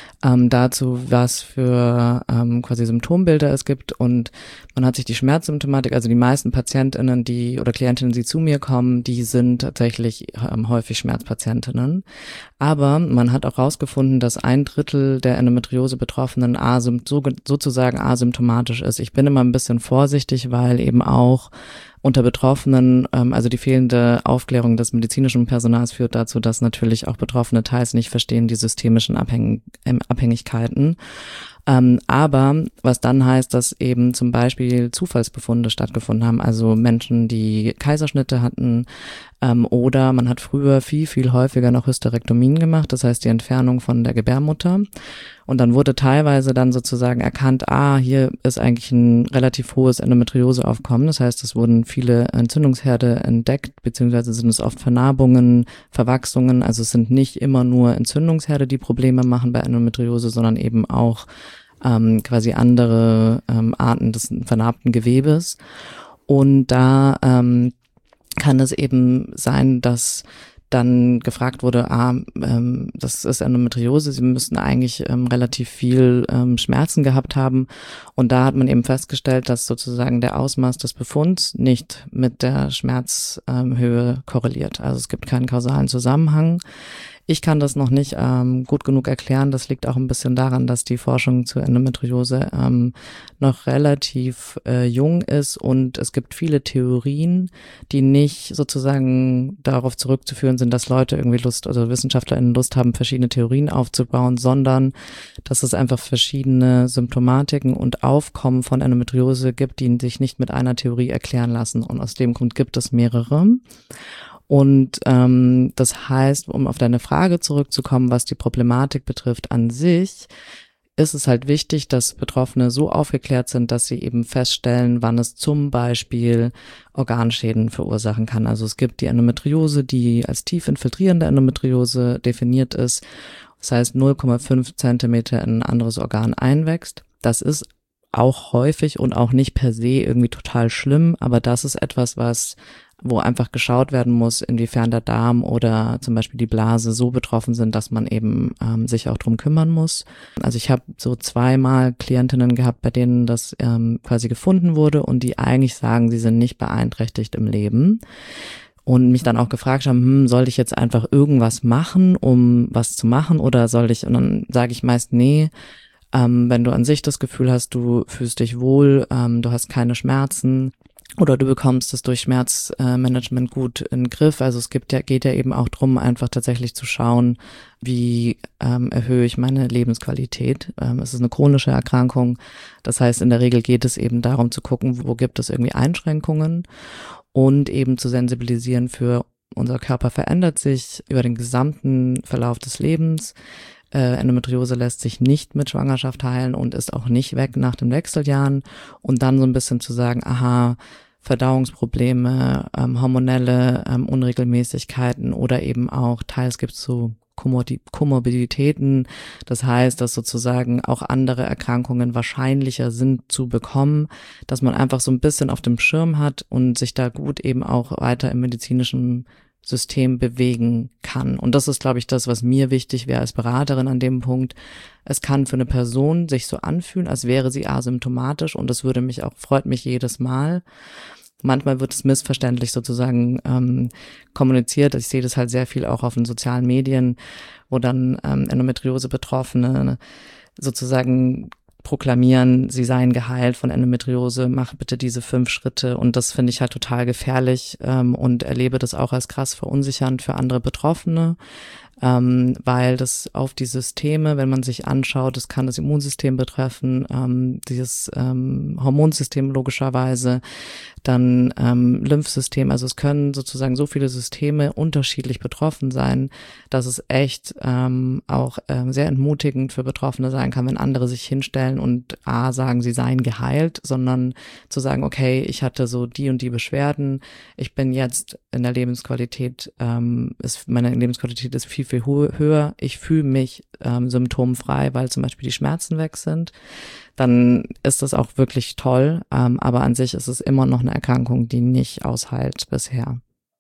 dazu, was für quasi Symptombilder es gibt, und man hat sich die Schmerzsymptomatik, also die meisten PatientInnen, oder Klientinnen, die zu mir kommen, die sind tatsächlich häufig Schmerzpatientinnen. Aber man hat auch herausgefunden, dass 1/3 der Endometriose-Betroffenen sozusagen asymptomatisch ist. Ich bin immer ein bisschen vorsichtig, weil eben auch unter Betroffenen, also die fehlende Aufklärung des medizinischen Personals führt dazu, dass natürlich auch Betroffene teils nicht verstehen die systemischen Abhängigkeiten. Aber was dann heißt, dass eben zum Beispiel Zufallsbefunde stattgefunden haben, also Menschen, die Kaiserschnitte hatten, oder man hat früher viel, viel häufiger noch Hysterektomien gemacht, das heißt die Entfernung von der Gebärmutter. Und dann wurde teilweise dann sozusagen erkannt, hier ist eigentlich ein relativ hohes Endometrioseaufkommen. Das heißt, es wurden viele Entzündungsherde entdeckt, beziehungsweise sind es oft Vernarbungen, Verwachsungen. Also es sind nicht immer nur Entzündungsherde, die Probleme machen bei Endometriose, sondern eben auch quasi andere Arten des vernarbten Gewebes. Und da kann es eben sein, dass dann gefragt wurde, das ist Endometriose, sie müssten eigentlich relativ viel Schmerzen gehabt haben. Und da hat man eben festgestellt, dass sozusagen der Ausmaß des Befunds nicht mit der Schmerzhöhe korreliert. Also es gibt keinen kausalen Zusammenhang. Ich kann das noch nicht gut genug erklären. Das liegt auch ein bisschen daran, dass die Forschung zur Endometriose noch relativ jung ist, und es gibt viele Theorien, die nicht sozusagen darauf zurückzuführen sind, dass Leute irgendwie WissenschaftlerInnen Lust haben, verschiedene Theorien aufzubauen, sondern dass es einfach verschiedene Symptomatiken und Aufkommen von Endometriose gibt, die sich nicht mit einer Theorie erklären lassen. Und aus dem Grund gibt es mehrere. Und das heißt, um auf deine Frage zurückzukommen, was die Problematik betrifft an sich, ist es halt wichtig, dass Betroffene so aufgeklärt sind, dass sie eben feststellen, wann es zum Beispiel Organschäden verursachen kann. Also es gibt die Endometriose, die als tief infiltrierende Endometriose definiert ist. Das heißt 0,5 Zentimeter in ein anderes Organ einwächst. Das ist auch häufig und auch nicht per se irgendwie total schlimm, aber das ist etwas, was wo einfach geschaut werden muss, inwiefern der Darm oder zum Beispiel die Blase so betroffen sind, dass man eben sich auch drum kümmern muss. Also ich habe so 2-mal Klientinnen gehabt, bei denen das quasi gefunden wurde und die eigentlich sagen, sie sind nicht beeinträchtigt im Leben. Und mich dann auch gefragt haben, soll ich jetzt einfach irgendwas machen, um was zu machen oder soll ich, und dann sage ich meist, nee, wenn du an sich das Gefühl hast, du fühlst dich wohl, du hast keine Schmerzen oder du bekommst es durch Schmerzmanagement gut in den Griff. Also es geht ja eben auch drum, einfach tatsächlich zu schauen, wie erhöhe ich meine Lebensqualität. Es ist eine chronische Erkrankung, das heißt, in der Regel geht es eben darum zu gucken, wo gibt es irgendwie Einschränkungen. Und eben zu sensibilisieren für unser Körper verändert sich über den gesamten Verlauf des Lebens. Endometriose lässt sich nicht mit Schwangerschaft heilen und ist auch nicht weg nach den Wechseljahren. Und dann so ein bisschen zu sagen, aha, Verdauungsprobleme, hormonelle Unregelmäßigkeiten oder eben auch, teils gibt es so Komorbiditäten, das heißt, dass sozusagen auch andere Erkrankungen wahrscheinlicher sind zu bekommen, dass man einfach so ein bisschen auf dem Schirm hat und sich da gut eben auch weiter im medizinischen System bewegen kann. Und das ist, glaube ich, das, was mir wichtig wäre als Beraterin an dem Punkt. Es kann für eine Person sich so anfühlen, als wäre sie asymptomatisch und das freut mich jedes Mal. Manchmal wird es missverständlich sozusagen kommuniziert. Ich sehe das halt sehr viel auch auf den sozialen Medien, wo dann Endometriose-Betroffene sozusagen proklamieren, sie seien geheilt von Endometriose, mach bitte diese 5 Schritte. Und das finde ich halt total gefährlich und erlebe das auch als krass verunsichernd für andere Betroffene. Weil das auf die Systeme, wenn man sich anschaut, das kann das Immunsystem betreffen, dieses Hormonsystem logischerweise, dann Lymphsystem, also es können sozusagen so viele Systeme unterschiedlich betroffen sein, dass es echt auch sehr entmutigend für Betroffene sein kann, wenn andere sich hinstellen und sagen, sie seien geheilt, sondern zu sagen, okay, ich hatte so die und die Beschwerden, ich bin jetzt in der Lebensqualität, meine Lebensqualität ist viel, viel höher, ich fühle mich symptomfrei, weil zum Beispiel die Schmerzen weg sind, dann ist das auch wirklich toll, aber an sich ist es immer noch eine Erkrankung, die nicht ausheilt bisher.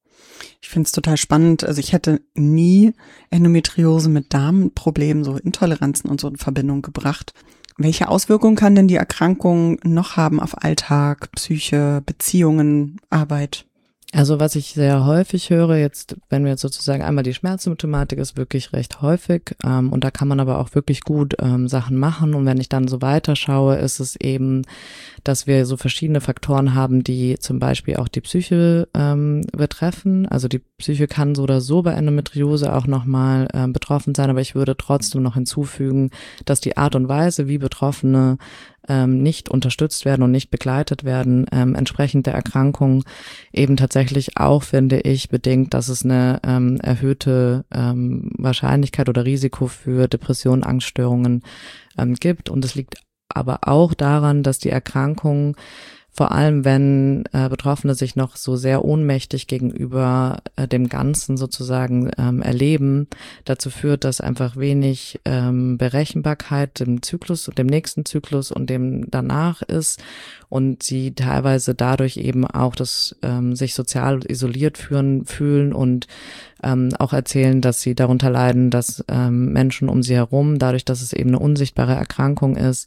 Ich finde es total spannend, also ich hätte nie Endometriose mit Darmproblemen, so Intoleranzen und so in Verbindung gebracht. Welche Auswirkungen kann denn die Erkrankung noch haben auf Alltag, Psyche, Beziehungen, Arbeit? Also was ich sehr häufig höre, jetzt, wenn wir jetzt sozusagen einmal die Schmerzsymptomatik ist wirklich recht häufig und da kann man aber auch wirklich gut Sachen machen und wenn ich dann so weiterschaue, ist es eben, dass wir so verschiedene Faktoren haben, die zum Beispiel auch die Psyche betreffen. Also die Psyche kann so oder so bei Endometriose auch nochmal betroffen sein, aber ich würde trotzdem noch hinzufügen, dass die Art und Weise, wie Betroffene nicht unterstützt werden und nicht begleitet werden, entsprechend der Erkrankung eben tatsächlich auch, finde ich, bedingt, dass es eine erhöhte Wahrscheinlichkeit oder Risiko für Depressionen, Angststörungen gibt. Und es liegt aber auch daran, dass die Erkrankung vor allem, wenn Betroffene sich noch so sehr ohnmächtig gegenüber dem Ganzen sozusagen erleben, dazu führt, dass einfach wenig Berechenbarkeit im Zyklus und dem nächsten Zyklus und dem danach ist und sie teilweise dadurch eben auch das sich sozial isoliert fühlen und auch erzählen, dass sie darunter leiden, dass Menschen um sie herum, dadurch, dass es eben eine unsichtbare Erkrankung ist,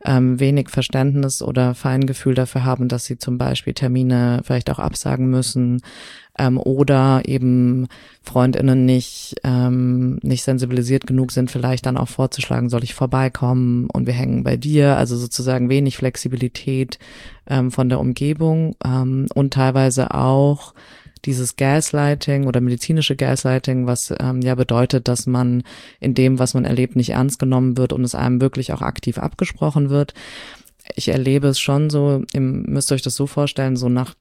wenig Verständnis oder Feingefühl dafür haben, dass sie zum Beispiel Termine vielleicht auch absagen müssen oder eben FreundInnen nicht sensibilisiert genug sind, vielleicht dann auch vorzuschlagen, soll ich vorbeikommen und wir hängen bei dir, also sozusagen wenig Flexibilität von der Umgebung und teilweise auch dieses Gaslighting oder medizinische Gaslighting, was ja bedeutet, dass man in dem, was man erlebt, nicht ernst genommen wird und es einem wirklich auch aktiv abgesprochen wird. Ich erlebe es schon so, müsst ihr euch das so vorstellen, so nach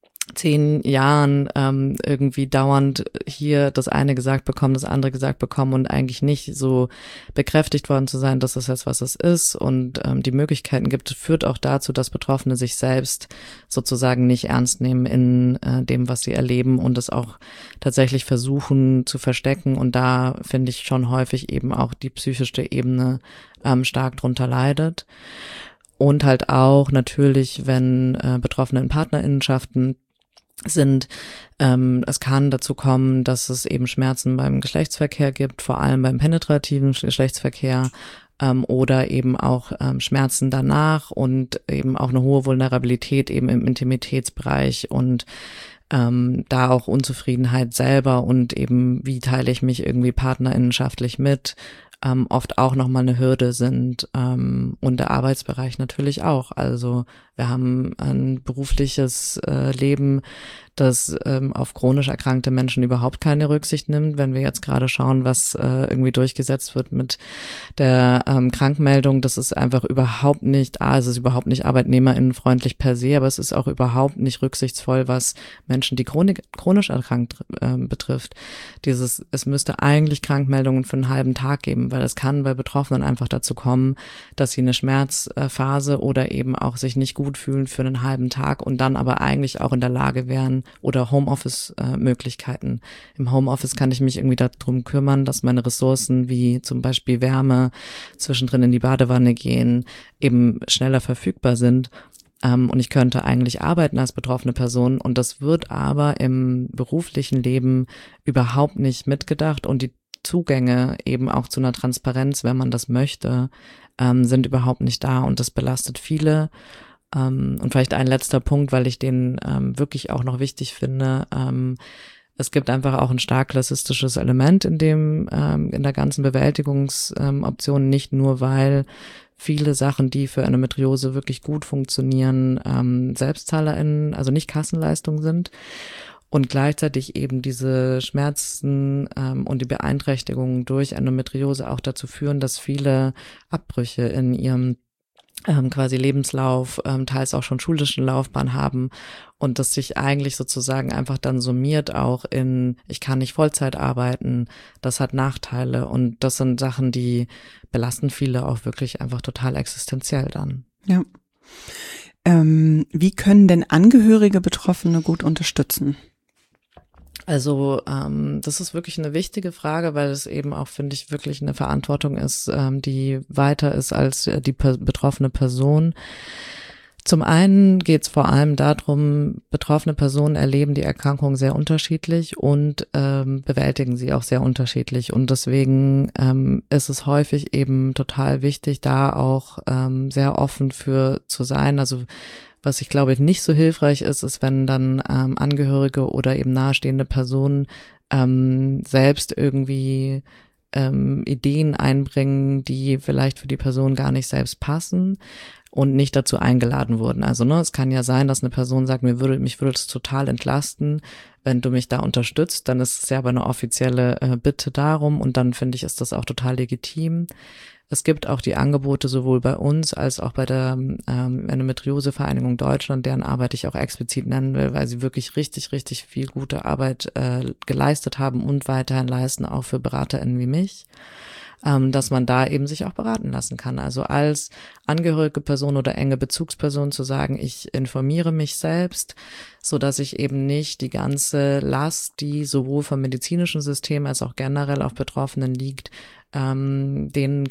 10 Jahren irgendwie dauernd hier das eine gesagt bekommen, das andere gesagt bekommen und eigentlich nicht so bekräftigt worden zu sein, dass das jetzt was es ist und die Möglichkeiten gibt, führt auch dazu, dass Betroffene sich selbst sozusagen nicht ernst nehmen in dem, was sie erleben und es auch tatsächlich versuchen zu verstecken und da finde ich schon häufig eben auch die psychische Ebene stark drunter leidet. Und halt auch natürlich, wenn Betroffene in Partnerinnenschaften sind. Es kann dazu kommen, dass es eben Schmerzen beim Geschlechtsverkehr gibt, vor allem beim penetrativen Geschlechtsverkehr, oder eben auch Schmerzen danach und eben auch eine hohe Vulnerabilität eben im Intimitätsbereich und da auch Unzufriedenheit selber und eben wie teile ich mich irgendwie partnerinnenschaftlich mit, oft auch nochmal eine Hürde sind, und der Arbeitsbereich natürlich auch. Also wir haben ein berufliches Leben, das auf chronisch erkrankte Menschen überhaupt keine Rücksicht nimmt. Wenn wir jetzt gerade schauen, was irgendwie durchgesetzt wird mit der Krankmeldung, das ist einfach überhaupt nicht, es ist überhaupt nicht arbeitnehmerinnenfreundlich per se, aber es ist auch überhaupt nicht rücksichtsvoll, was Menschen, die chronisch erkrankt betrifft. Es müsste eigentlich Krankmeldungen für einen halben Tag geben, weil es kann bei Betroffenen einfach dazu kommen, dass sie eine Schmerzphase oder eben auch sich nicht gut fühlen für einen halben Tag und dann aber eigentlich auch in der Lage wären, oder Homeoffice-Möglichkeiten. Im Homeoffice kann ich mich irgendwie darum kümmern, dass meine Ressourcen wie zum Beispiel Wärme, zwischendrin in die Badewanne gehen, eben schneller verfügbar sind. Und ich könnte eigentlich arbeiten als betroffene Person und das wird aber im beruflichen Leben überhaupt nicht mitgedacht und die Zugänge eben auch zu einer Transparenz, wenn man das möchte, sind überhaupt nicht da und das belastet viele. Und vielleicht ein letzter Punkt, weil ich den wirklich auch noch wichtig finde. Es gibt einfach auch ein stark klassistisches Element in der ganzen Bewältigungsoption, nicht nur weil viele Sachen, die für Endometriose wirklich gut funktionieren, SelbstzahlerInnen, also nicht Kassenleistung sind. Und gleichzeitig eben diese Schmerzen und die Beeinträchtigungen durch Endometriose auch dazu führen, dass viele Abbrüche in ihrem quasi Lebenslauf, teils auch schon schulischen Laufbahn haben und das sich eigentlich sozusagen einfach dann summiert auch ich kann nicht Vollzeit arbeiten, das hat Nachteile und das sind Sachen, die belasten viele auch wirklich einfach total existenziell dann. Ja. Wie können denn Angehörige Betroffene gut unterstützen? Also das ist wirklich eine wichtige Frage, weil es eben auch, finde ich, wirklich eine Verantwortung ist, die weiter ist als die betroffene Person. Zum einen geht es vor allem darum, betroffene Personen erleben die Erkrankung sehr unterschiedlich und bewältigen sie auch sehr unterschiedlich. Und deswegen ist es häufig eben total wichtig, da auch sehr offen für zu sein. Also was ich glaube nicht so hilfreich ist, wenn dann Angehörige oder eben nahestehende Personen selbst irgendwie Ideen einbringen, die vielleicht für die Person gar nicht selbst passen und nicht dazu eingeladen wurden. Also es kann ja sein, dass eine Person sagt, mich würde es total entlasten, wenn du mich da unterstützt, dann ist es ja aber eine offizielle Bitte darum und dann finde ich, ist das auch total legitim. Es gibt auch die Angebote sowohl bei uns als auch bei der Endometriose-Vereinigung Deutschland, deren Arbeit ich auch explizit nennen will, weil sie wirklich richtig, richtig viel gute Arbeit geleistet haben und weiterhin leisten, auch für BeraterInnen wie mich, dass man da eben sich auch beraten lassen kann. Also als angehörige Person oder enge Bezugsperson zu sagen, ich informiere mich selbst, so dass ich eben nicht die ganze Last, die sowohl vom medizinischen System als auch generell auf Betroffenen liegt, auf deren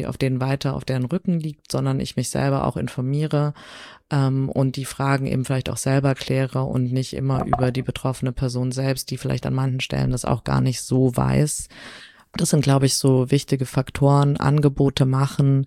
Rücken liegt, sondern ich mich selber auch informiere und die Fragen eben vielleicht auch selber kläre und nicht immer über die betroffene Person selbst, die vielleicht an manchen Stellen das auch gar nicht so weiß. Das sind, glaube ich, so wichtige Faktoren, Angebote machen,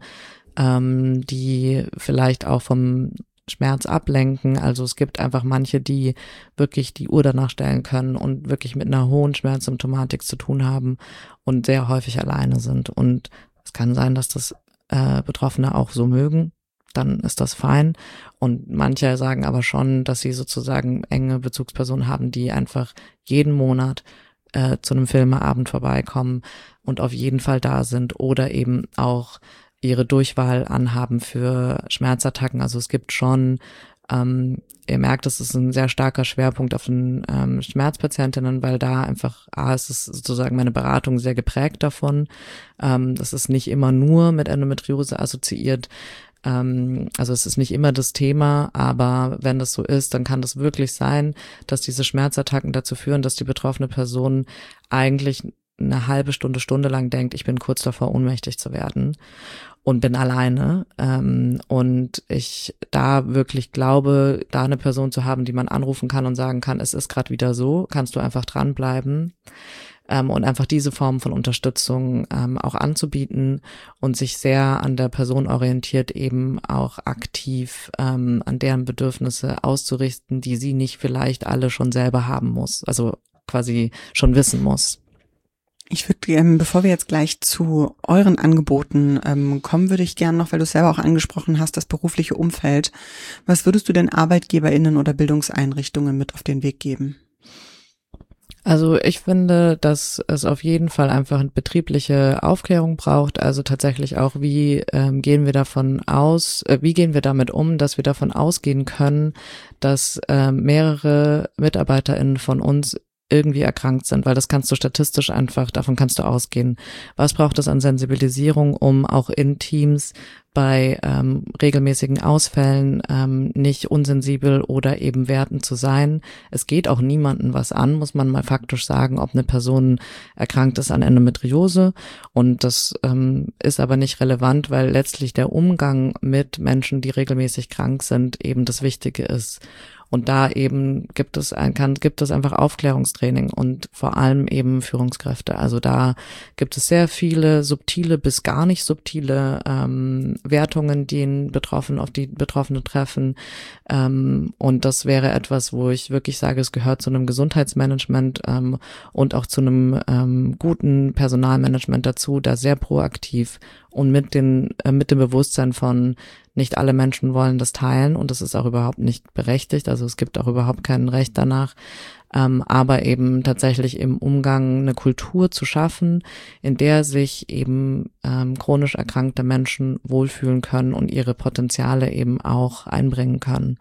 die vielleicht auch vom Schmerz ablenken. Also es gibt einfach manche, die wirklich die Uhr danach stellen können und wirklich mit einer hohen Schmerzsymptomatik zu tun haben und sehr häufig alleine sind. Und es kann sein, dass das Betroffene auch so mögen, dann ist das fein. Und manche sagen aber schon, dass sie sozusagen enge Bezugspersonen haben, die einfach jeden Monat zu einem Filmeabend vorbeikommen und auf jeden Fall da sind oder eben auch ihre Durchwahl anhaben für Schmerzattacken. Also es gibt schon, ihr merkt, es ist ein sehr starker Schwerpunkt auf den Schmerzpatientinnen, weil da einfach, es ist sozusagen meine Beratung sehr geprägt davon. Das ist nicht immer nur mit Endometriose assoziiert. Also es ist nicht immer das Thema, aber wenn das so ist, dann kann das wirklich sein, dass diese Schmerzattacken dazu führen, dass die betroffene Person eigentlich eine halbe Stunde lang denkt, ich bin kurz davor, ohnmächtig zu werden. und bin alleine. Und ich da wirklich glaube, da eine Person zu haben, die man anrufen kann und sagen kann, es ist gerade wieder so, kannst du einfach dranbleiben. Und einfach diese Form von Unterstützung auch anzubieten und sich sehr an der Person orientiert eben auch aktiv an deren Bedürfnisse auszurichten, die sie nicht vielleicht alle schon selber haben muss, also quasi schon wissen muss. Ich würde, bevor wir jetzt gleich zu euren Angeboten kommen, würde ich gerne noch, weil du es selber auch angesprochen hast, das berufliche Umfeld. Was würdest du denn ArbeitgeberInnen oder Bildungseinrichtungen mit auf den Weg geben? Also ich finde, dass es auf jeden Fall einfach eine betriebliche Aufklärung braucht, also tatsächlich auch, wie gehen wir damit um, dass wir davon ausgehen können, dass mehrere MitarbeiterInnen von uns irgendwie erkrankt sind, weil das kannst du statistisch einfach, davon kannst du ausgehen. Was braucht es an Sensibilisierung, um auch in Teams bei regelmäßigen Ausfällen nicht unsensibel oder eben wertend zu sein? Es geht auch niemandem was an, muss man mal faktisch sagen, ob eine Person erkrankt ist an Endometriose. Und das ist aber nicht relevant, weil letztlich der Umgang mit Menschen, die regelmäßig krank sind, eben das Wichtige ist. Und da eben gibt es einfach Aufklärungstraining und vor allem eben Führungskräfte. Also da gibt es sehr viele subtile bis gar nicht subtile Wertungen, die auf die Betroffene treffen. Und das wäre etwas, wo ich wirklich sage, es gehört zu einem Gesundheitsmanagement und auch zu einem guten Personalmanagement dazu, da sehr proaktiv und mit dem Bewusstsein von, nicht alle Menschen wollen das teilen und das ist auch überhaupt nicht berechtigt, also es gibt auch überhaupt kein Recht danach, aber eben tatsächlich im Umgang eine Kultur zu schaffen, in der sich eben chronisch erkrankte Menschen wohlfühlen können und ihre Potenziale eben auch einbringen können.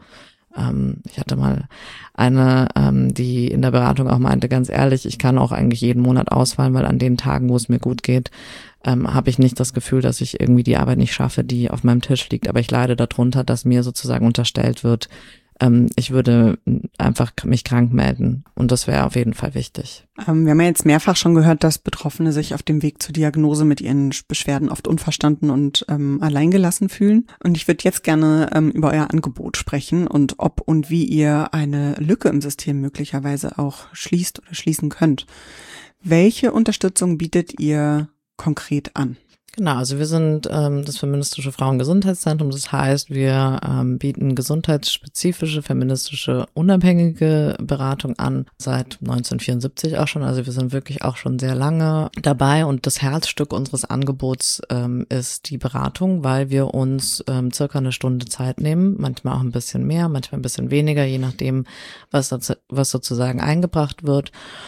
Ich hatte mal eine, die in der Beratung auch meinte, ganz ehrlich, ich kann auch eigentlich jeden Monat ausfallen, weil an den Tagen, wo es mir gut geht, habe ich nicht das Gefühl, dass ich irgendwie die Arbeit nicht schaffe, die auf meinem Tisch liegt. Aber ich leide darunter, dass mir sozusagen unterstellt wird, ich würde einfach mich krank melden. Und das wäre auf jeden Fall wichtig. Wir haben ja jetzt mehrfach schon gehört, dass Betroffene sich auf dem Weg zur Diagnose mit ihren Beschwerden oft unverstanden und alleingelassen fühlen. Und ich würde jetzt gerne über euer Angebot sprechen und ob und wie ihr eine Lücke im System möglicherweise auch schließt oder schließen könnt. Welche Unterstützung bietet ihr konkret an? Genau, also wir sind das feministische Frauengesundheitszentrum. Das heißt, wir bieten gesundheitsspezifische, feministische, unabhängige Beratung an, seit 1974 auch schon. Also wir sind wirklich auch schon sehr lange dabei und das Herzstück unseres Angebots ist die Beratung, weil wir uns circa eine Stunde Zeit nehmen, manchmal auch ein bisschen mehr, manchmal ein bisschen weniger, je nachdem, was sozusagen eingebracht wird.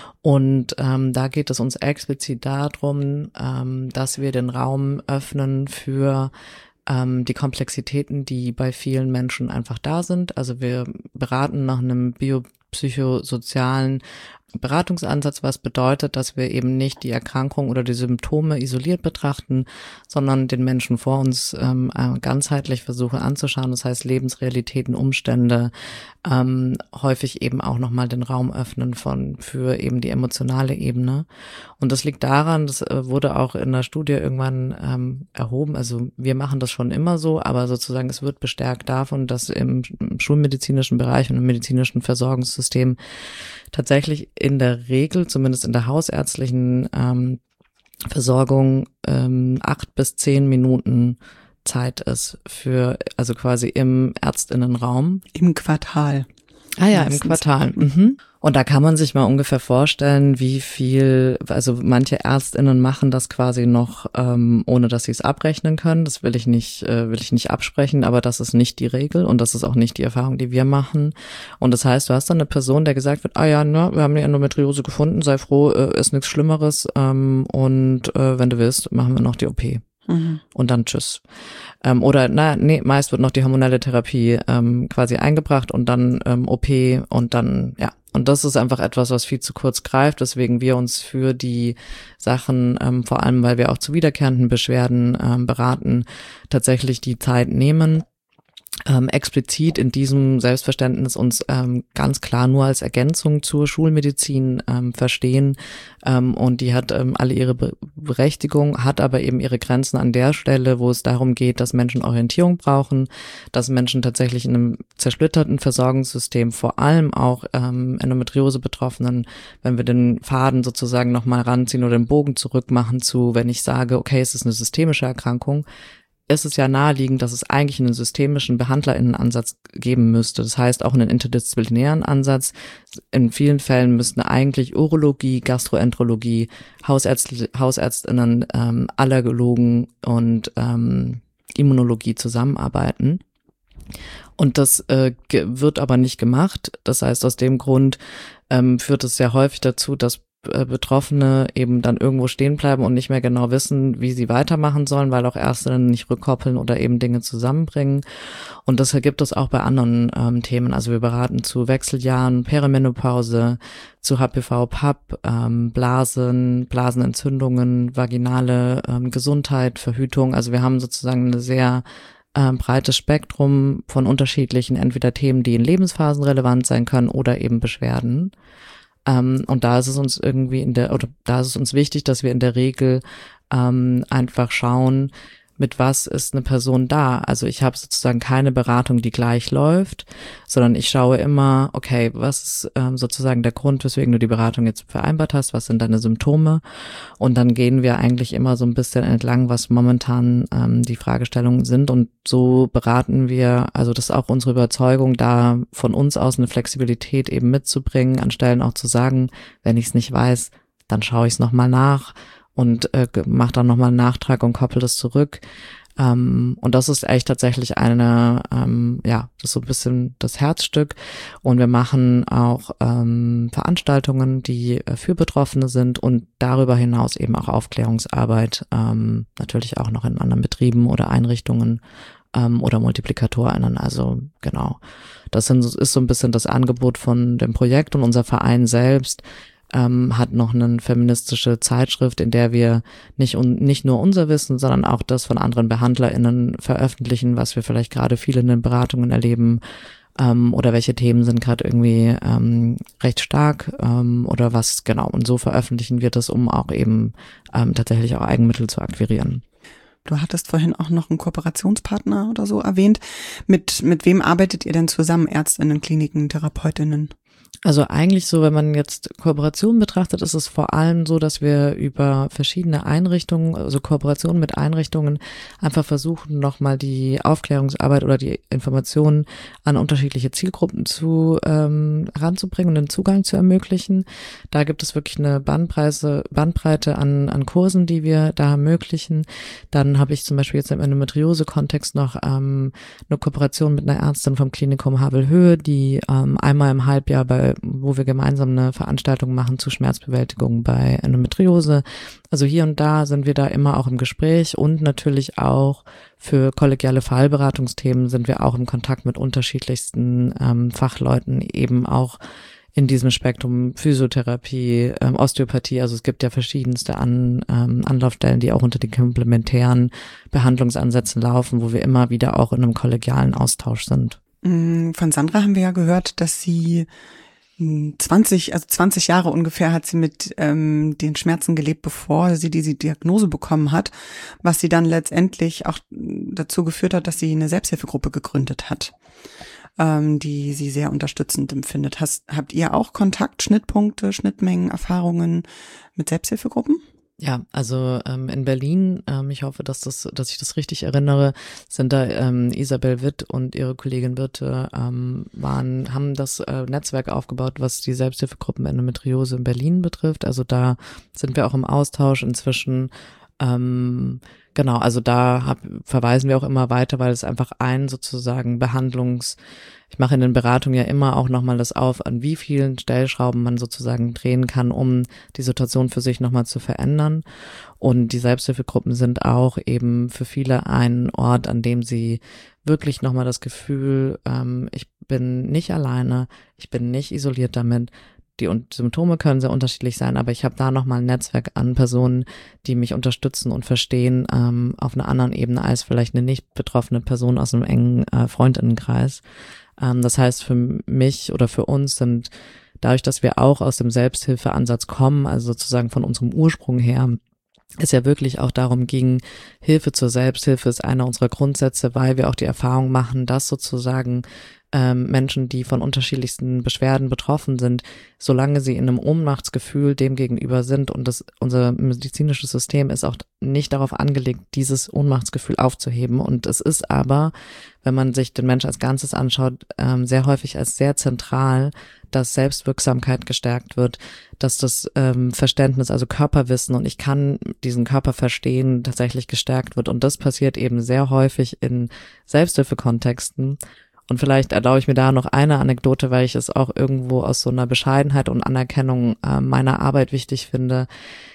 Und da geht es uns explizit darum, dass wir den Raum öffnen für die Komplexitäten, die bei vielen Menschen einfach da sind. Also wir beraten nach einem biopsychosozialen Beratungsansatz, was bedeutet, dass wir eben nicht die Erkrankung oder die Symptome isoliert betrachten, sondern den Menschen vor uns ganzheitlich versuchen anzuschauen. Das heißt Lebensrealitäten, Umstände, häufig eben auch nochmal den Raum öffnen für eben die emotionale Ebene. Und das liegt daran, das wurde auch in der Studie irgendwann erhoben, also wir machen das schon immer so, aber sozusagen es wird bestärkt davon, dass im schulmedizinischen Bereich und im medizinischen Versorgungssystem tatsächlich in der Regel, zumindest in der hausärztlichen Versorgung, 8 bis 10 Minuten Zeit ist also quasi im Ärztinnenraum. Im Quartal. Ah ja, meistens. Im Quartal. Mhm. Und da kann man sich mal ungefähr vorstellen, wie viel, also manche ÄrztInnen machen das quasi noch, ohne dass sie es abrechnen können. Das will ich nicht absprechen, aber das ist nicht die Regel und das ist auch nicht die Erfahrung, die wir machen. Und das heißt, du hast dann eine Person, der gesagt wird, wir haben die Endometriose gefunden, sei froh, ist nichts Schlimmeres, und wenn du willst, machen wir noch die OP. Mhm. Und dann tschüss. Meist wird noch die hormonelle Therapie quasi eingebracht und dann OP und dann, ja. Und das ist einfach etwas, was viel zu kurz greift, weswegen wir uns für die Sachen, vor allem weil wir auch zu wiederkehrenden Beschwerden beraten, tatsächlich die Zeit nehmen. explizit in diesem Selbstverständnis uns ganz klar nur als Ergänzung zur Schulmedizin verstehen, und die hat alle ihre Berechtigung, hat aber eben ihre Grenzen an der Stelle, wo es darum geht, dass Menschen Orientierung brauchen, dass Menschen tatsächlich in einem zersplitterten Versorgungssystem, vor allem auch Endometriose-Betroffenen, wenn wir den Faden sozusagen nochmal ranziehen oder den Bogen zurück machen zu, wenn ich sage, okay, es ist eine systemische Erkrankung, ist es ja naheliegend, dass es eigentlich einen systemischen BehandlerInnen-Ansatz geben müsste. Das heißt auch einen interdisziplinären Ansatz. In vielen Fällen müssten eigentlich Urologie, Gastroenterologie, HausärztInnen, Allergologen und Immunologie zusammenarbeiten. Und das wird aber nicht gemacht. Das heißt, aus dem Grund führt es sehr häufig dazu, dass Betroffene eben dann irgendwo stehen bleiben und nicht mehr genau wissen, wie sie weitermachen sollen, weil auch Ärztinnen nicht rückkoppeln oder eben Dinge zusammenbringen. Und das gibt es auch bei anderen Themen. Also wir beraten zu Wechseljahren, Perimenopause, zu HPV, PAP, Blasenentzündungen, vaginale Gesundheit, Verhütung. Also wir haben sozusagen eine sehr breites Spektrum von unterschiedlichen, entweder Themen, die in Lebensphasen relevant sein können oder eben Beschwerden. Und da ist es uns da ist es uns wichtig, dass wir in der Regel einfach schauen, mit was ist eine Person da. Also ich habe sozusagen keine Beratung, die gleich läuft, sondern ich schaue immer, okay, was ist sozusagen der Grund, weswegen du die Beratung jetzt vereinbart hast, was sind deine Symptome, und dann gehen wir eigentlich immer so ein bisschen entlang, was momentan die Fragestellungen sind, und so beraten wir. Also das ist auch unsere Überzeugung, da von uns aus eine Flexibilität eben mitzubringen, an Stellen auch zu sagen, wenn ich es nicht weiß, dann schaue ich es nochmal nach und mache dann nochmal einen Nachtrag und koppel das zurück. Und das ist echt tatsächlich das ist so ein bisschen das Herzstück. Und wir machen auch Veranstaltungen, die für Betroffene sind, und darüber hinaus eben auch Aufklärungsarbeit, natürlich auch noch in anderen Betrieben oder Einrichtungen oder MultiplikatorInnen. Also genau, ist so ein bisschen das Angebot von dem Projekt, und unser Verein selbst hat noch eine feministische Zeitschrift, in der wir nicht nur unser Wissen, sondern auch das von anderen BehandlerInnen veröffentlichen, was wir vielleicht gerade viel in den Beratungen erleben, oder welche Themen sind gerade irgendwie recht stark, oder was, genau. Und so veröffentlichen wir das, um auch eben tatsächlich auch Eigenmittel zu akquirieren. Du hattest vorhin auch noch einen Kooperationspartner oder so erwähnt. Mit wem arbeitet ihr denn zusammen, ÄrztInnen, Kliniken, TherapeutInnen? Also eigentlich so, wenn man jetzt Kooperationen betrachtet, ist es vor allem so, dass wir über verschiedene Einrichtungen, also Kooperationen mit Einrichtungen, einfach versuchen, nochmal die Aufklärungsarbeit oder die Informationen an unterschiedliche Zielgruppen heranzubringen und den Zugang zu ermöglichen. Da gibt es wirklich eine Bandbreite an Kursen, die wir da ermöglichen. Dann habe ich zum Beispiel jetzt im Endometriose-Kontext noch eine Kooperation mit einer Ärztin vom Klinikum Havelhöhe, die einmal im Halbjahr wo wir gemeinsam eine Veranstaltung machen zu Schmerzbewältigung bei Endometriose. Also hier und da sind wir da immer auch im Gespräch, und natürlich auch für kollegiale Fallberatungsthemen sind wir auch im Kontakt mit unterschiedlichsten Fachleuten, eben auch in diesem Spektrum Physiotherapie, Osteopathie. Also es gibt ja verschiedenste Anlaufstellen, die auch unter den komplementären Behandlungsansätzen laufen, wo wir immer wieder auch in einem kollegialen Austausch sind. Von Sandra haben wir ja gehört, dass sie 20 Jahre ungefähr hat sie mit den Schmerzen gelebt, bevor sie diese Diagnose bekommen hat, was sie dann letztendlich auch dazu geführt hat, dass sie eine Selbsthilfegruppe gegründet hat, die sie sehr unterstützend empfindet. Habt ihr auch Kontakt, Schnittpunkte, Schnittmengen, Erfahrungen mit Selbsthilfegruppen? Ja, also in Berlin, ich hoffe, dass ich das richtig erinnere, sind da Isabel Witt und ihre Kollegin Birte haben das Netzwerk aufgebaut, was die Selbsthilfegruppen Endometriose in Berlin betrifft. Also da sind wir auch im Austausch inzwischen. Genau, also da verweisen wir auch immer weiter, weil es einfach sozusagen ich mache in den Beratungen ja immer auch nochmal das auf, an wie vielen Stellschrauben man sozusagen drehen kann, um die Situation für sich nochmal zu verändern. Und die Selbsthilfegruppen sind auch eben für viele ein Ort, an dem sie wirklich nochmal das Gefühl, ich bin nicht alleine, ich bin nicht isoliert damit, die Symptome können sehr unterschiedlich sein, aber ich habe da nochmal ein Netzwerk an Personen, die mich unterstützen und verstehen, auf einer anderen Ebene als vielleicht eine nicht betroffene Person aus einem engen Freundinnenkreis. Das heißt, für mich oder für uns sind, dadurch, dass wir auch aus dem Selbsthilfeansatz kommen, also sozusagen von unserem Ursprung her, es ja wirklich auch darum ging, Hilfe zur Selbsthilfe ist einer unserer Grundsätze, weil wir auch die Erfahrung machen, dass sozusagen Menschen, die von unterschiedlichsten Beschwerden betroffen sind, solange sie in einem Ohnmachtsgefühl dem gegenüber sind und unser medizinisches System ist auch nicht darauf angelegt, dieses Ohnmachtsgefühl aufzuheben. Und es ist aber, wenn man sich den Menschen als Ganzes anschaut, sehr häufig als sehr zentral, dass Selbstwirksamkeit gestärkt wird, dass das Verständnis, also Körperwissen und ich kann diesen Körper verstehen, tatsächlich gestärkt wird. Und das passiert eben sehr häufig in Selbsthilfekontexten. Und vielleicht erlaube ich mir da noch eine Anekdote, weil ich es auch irgendwo aus so einer Bescheidenheit und Anerkennung meiner Arbeit wichtig finde.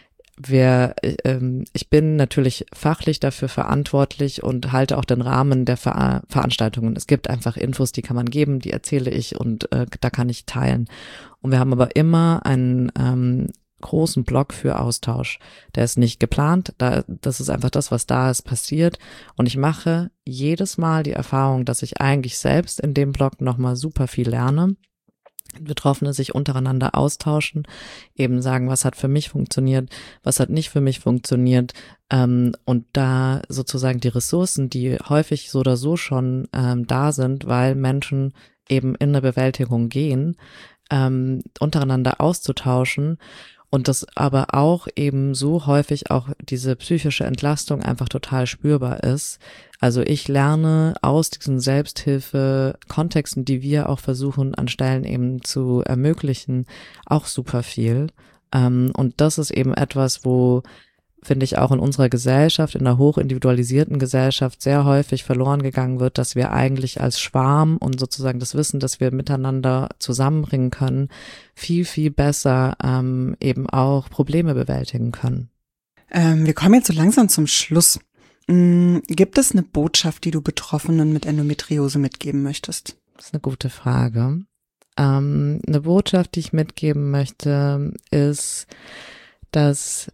Ich bin natürlich fachlich dafür verantwortlich und halte auch den Rahmen der Veranstaltungen. Es gibt einfach Infos, die kann man geben, die erzähle ich und da kann ich teilen. Und wir haben aber immer einen großen Block für Austausch. Der ist nicht geplant, das ist einfach das, was da ist, passiert. Und ich mache jedes Mal die Erfahrung, dass ich eigentlich selbst in dem Block nochmal super viel lerne. Betroffene sich untereinander austauschen, eben sagen, was hat für mich funktioniert, was hat nicht für mich funktioniert, und da sozusagen die Ressourcen, die häufig so oder so schon da sind, weil Menschen eben in eine Bewältigung gehen, untereinander auszutauschen. Und das aber auch eben so häufig auch diese psychische Entlastung einfach total spürbar ist. Also ich lerne aus diesen Selbsthilfe-Kontexten, die wir auch versuchen an Stellen eben zu ermöglichen, auch super viel. Und das ist eben etwas, wo, finde ich, auch in unserer Gesellschaft, in einer hochindividualisierten Gesellschaft sehr häufig verloren gegangen wird, dass wir eigentlich als Schwarm und sozusagen das Wissen, das wir miteinander zusammenbringen können, viel, viel besser eben auch Probleme bewältigen können. Wir kommen jetzt so langsam zum Schluss. Gibt es eine Botschaft, die du Betroffenen mit Endometriose mitgeben möchtest? Das ist eine gute Frage. Eine Botschaft, die ich mitgeben möchte, ist, dass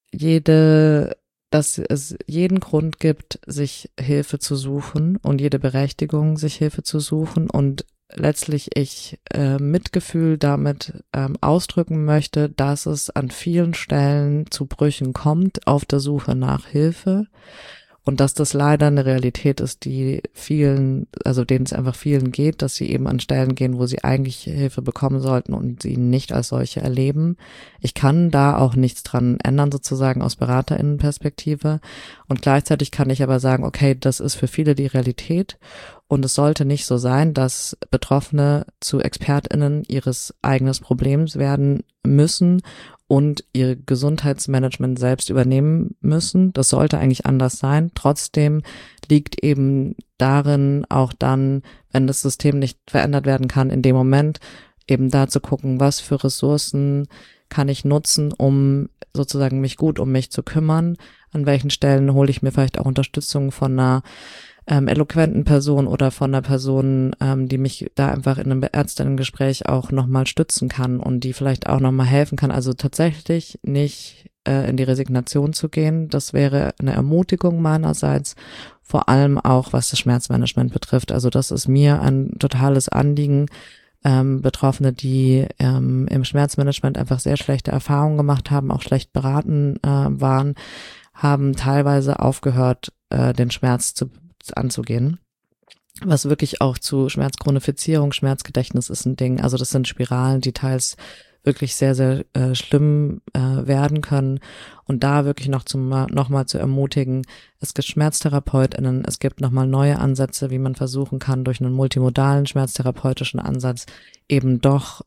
es jeden Grund gibt, sich Hilfe zu suchen und jede Berechtigung, sich Hilfe zu suchen und letztlich ich Mitgefühl damit ausdrücken möchte, dass es an vielen Stellen zu Brüchen kommt auf der Suche nach Hilfe und dass das leider eine Realität ist, die vielen, also denen es einfach vielen geht, dass sie eben an Stellen gehen, wo sie eigentlich Hilfe bekommen sollten und sie nicht als solche erleben. Ich kann da auch nichts dran ändern, sozusagen aus BeraterInnenperspektive. Und gleichzeitig kann ich aber sagen, okay, das ist für viele die Realität. Und es sollte nicht so sein, dass Betroffene zu ExpertInnen ihres eigenen Problems werden müssen und ihr Gesundheitsmanagement selbst übernehmen müssen. Das sollte eigentlich anders sein. Trotzdem liegt eben darin auch dann, wenn das System nicht verändert werden kann, in dem Moment eben da zu gucken, was für Ressourcen kann ich nutzen, um sozusagen mich gut um mich zu kümmern. An welchen Stellen hole ich mir vielleicht auch Unterstützung von einer eloquenten Person oder von einer Person, die mich da einfach in einem Ärztinnengespräch auch nochmal stützen kann und die vielleicht auch nochmal helfen kann. Also tatsächlich nicht in die Resignation zu gehen. Das wäre eine Ermutigung meinerseits, vor allem auch was das Schmerzmanagement betrifft. Also das ist mir ein totales Anliegen. Betroffene, die im Schmerzmanagement einfach sehr schlechte Erfahrungen gemacht haben, auch schlecht beraten waren, haben teilweise aufgehört, den Schmerz anzugehen. Was wirklich auch zu Schmerzchronifizierung, Schmerzgedächtnis ist ein Ding. Also das sind Spiralen, die teils wirklich sehr, sehr schlimm werden können. Und da wirklich nochmal zu ermutigen, es gibt SchmerztherapeutInnen, es gibt nochmal neue Ansätze, wie man versuchen kann, durch einen multimodalen schmerztherapeutischen Ansatz eben doch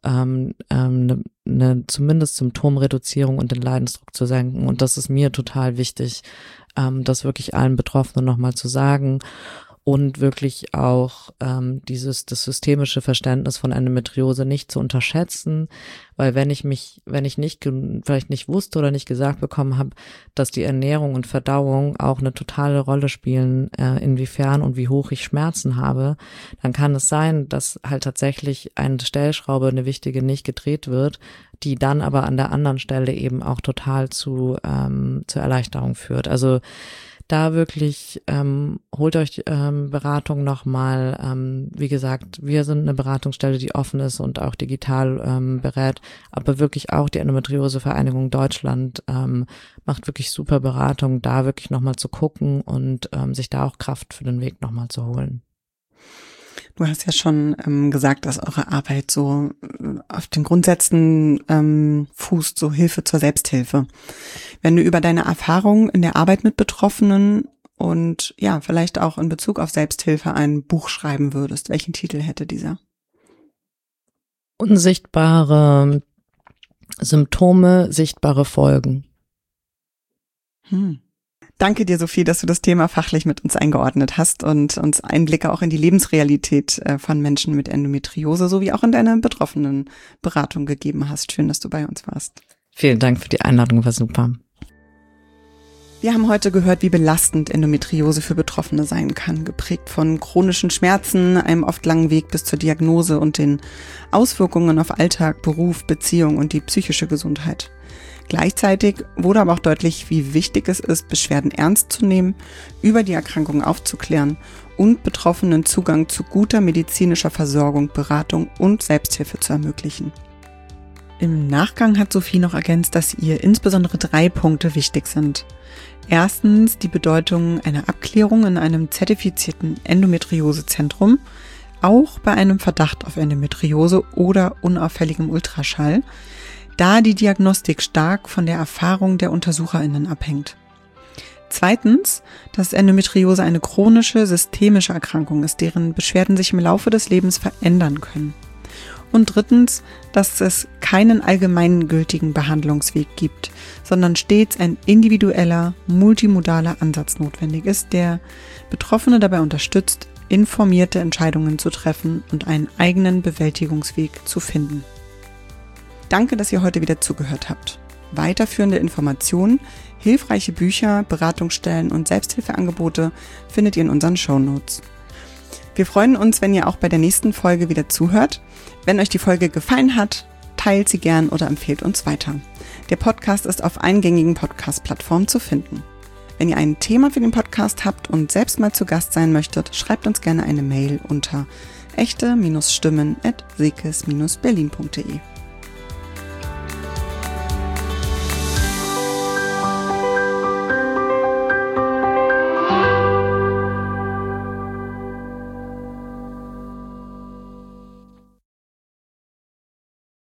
zumindest Symptomreduzierung und den Leidensdruck zu senken. Und das ist mir total wichtig, das wirklich allen Betroffenen nochmal zu sagen. und wirklich auch das systemische Verständnis von Endometriose nicht zu unterschätzen, weil wenn ich vielleicht nicht wusste oder nicht gesagt bekommen habe, dass die Ernährung und Verdauung auch eine totale Rolle spielen, inwiefern und wie hoch ich Schmerzen habe, dann kann es sein, dass halt tatsächlich eine Stellschraube, eine wichtige, nicht gedreht wird, die dann aber an der anderen Stelle eben auch total zur Erleichterung führt. Also da wirklich holt euch Beratung nochmal. Wie gesagt, wir sind eine Beratungsstelle, die offen ist und auch digital berät, aber wirklich auch die Endometriose-Vereinigung Deutschland macht wirklich super Beratung, da wirklich nochmal zu gucken und sich da auch Kraft für den Weg nochmal zu holen. Du hast ja schon gesagt, dass eure Arbeit so auf den Grundsätzen fußt, so Hilfe zur Selbsthilfe. Wenn du über deine Erfahrungen in der Arbeit mit Betroffenen und ja, vielleicht auch in Bezug auf Selbsthilfe ein Buch schreiben würdest, welchen Titel hätte dieser? Unsichtbare Symptome, sichtbare Folgen. Danke dir, Sophie, dass du das Thema fachlich mit uns eingeordnet hast und uns Einblicke auch in die Lebensrealität von Menschen mit Endometriose sowie auch in deine Betroffenenberatung gegeben hast. Schön, dass du bei uns warst. Vielen Dank für die Einladung, war super. Wir haben heute gehört, wie belastend Endometriose für Betroffene sein kann, geprägt von chronischen Schmerzen, einem oft langen Weg bis zur Diagnose und den Auswirkungen auf Alltag, Beruf, Beziehung und die psychische Gesundheit. Gleichzeitig wurde aber auch deutlich, wie wichtig es ist, Beschwerden ernst zu nehmen, über die Erkrankung aufzuklären und Betroffenen Zugang zu guter medizinischer Versorgung, Beratung und Selbsthilfe zu ermöglichen. Im Nachgang hat Sophie noch ergänzt, dass ihr insbesondere 3 Punkte wichtig sind. Erstens die Bedeutung einer Abklärung in einem zertifizierten Endometriosezentrum, auch bei einem Verdacht auf Endometriose oder unauffälligem Ultraschall, da die Diagnostik stark von der Erfahrung der UntersucherInnen abhängt. Zweitens, dass Endometriose eine chronische, systemische Erkrankung ist, deren Beschwerden sich im Laufe des Lebens verändern können. Und drittens, dass es keinen allgemeingültigen Behandlungsweg gibt, sondern stets ein individueller, multimodaler Ansatz notwendig ist, der Betroffene dabei unterstützt, informierte Entscheidungen zu treffen und einen eigenen Bewältigungsweg zu finden. Danke, dass ihr heute wieder zugehört habt. Weiterführende Informationen, hilfreiche Bücher, Beratungsstellen und Selbsthilfeangebote findet ihr in unseren Shownotes. Wir freuen uns, wenn ihr auch bei der nächsten Folge wieder zuhört. Wenn euch die Folge gefallen hat, teilt sie gern oder empfehlt uns weiter. Der Podcast ist auf allen gängigen Podcast-Plattformen zu finden. Wenn ihr ein Thema für den Podcast habt und selbst mal zu Gast sein möchtet, schreibt uns gerne eine Mail unter echte-stimmen@sekes-berlin.de.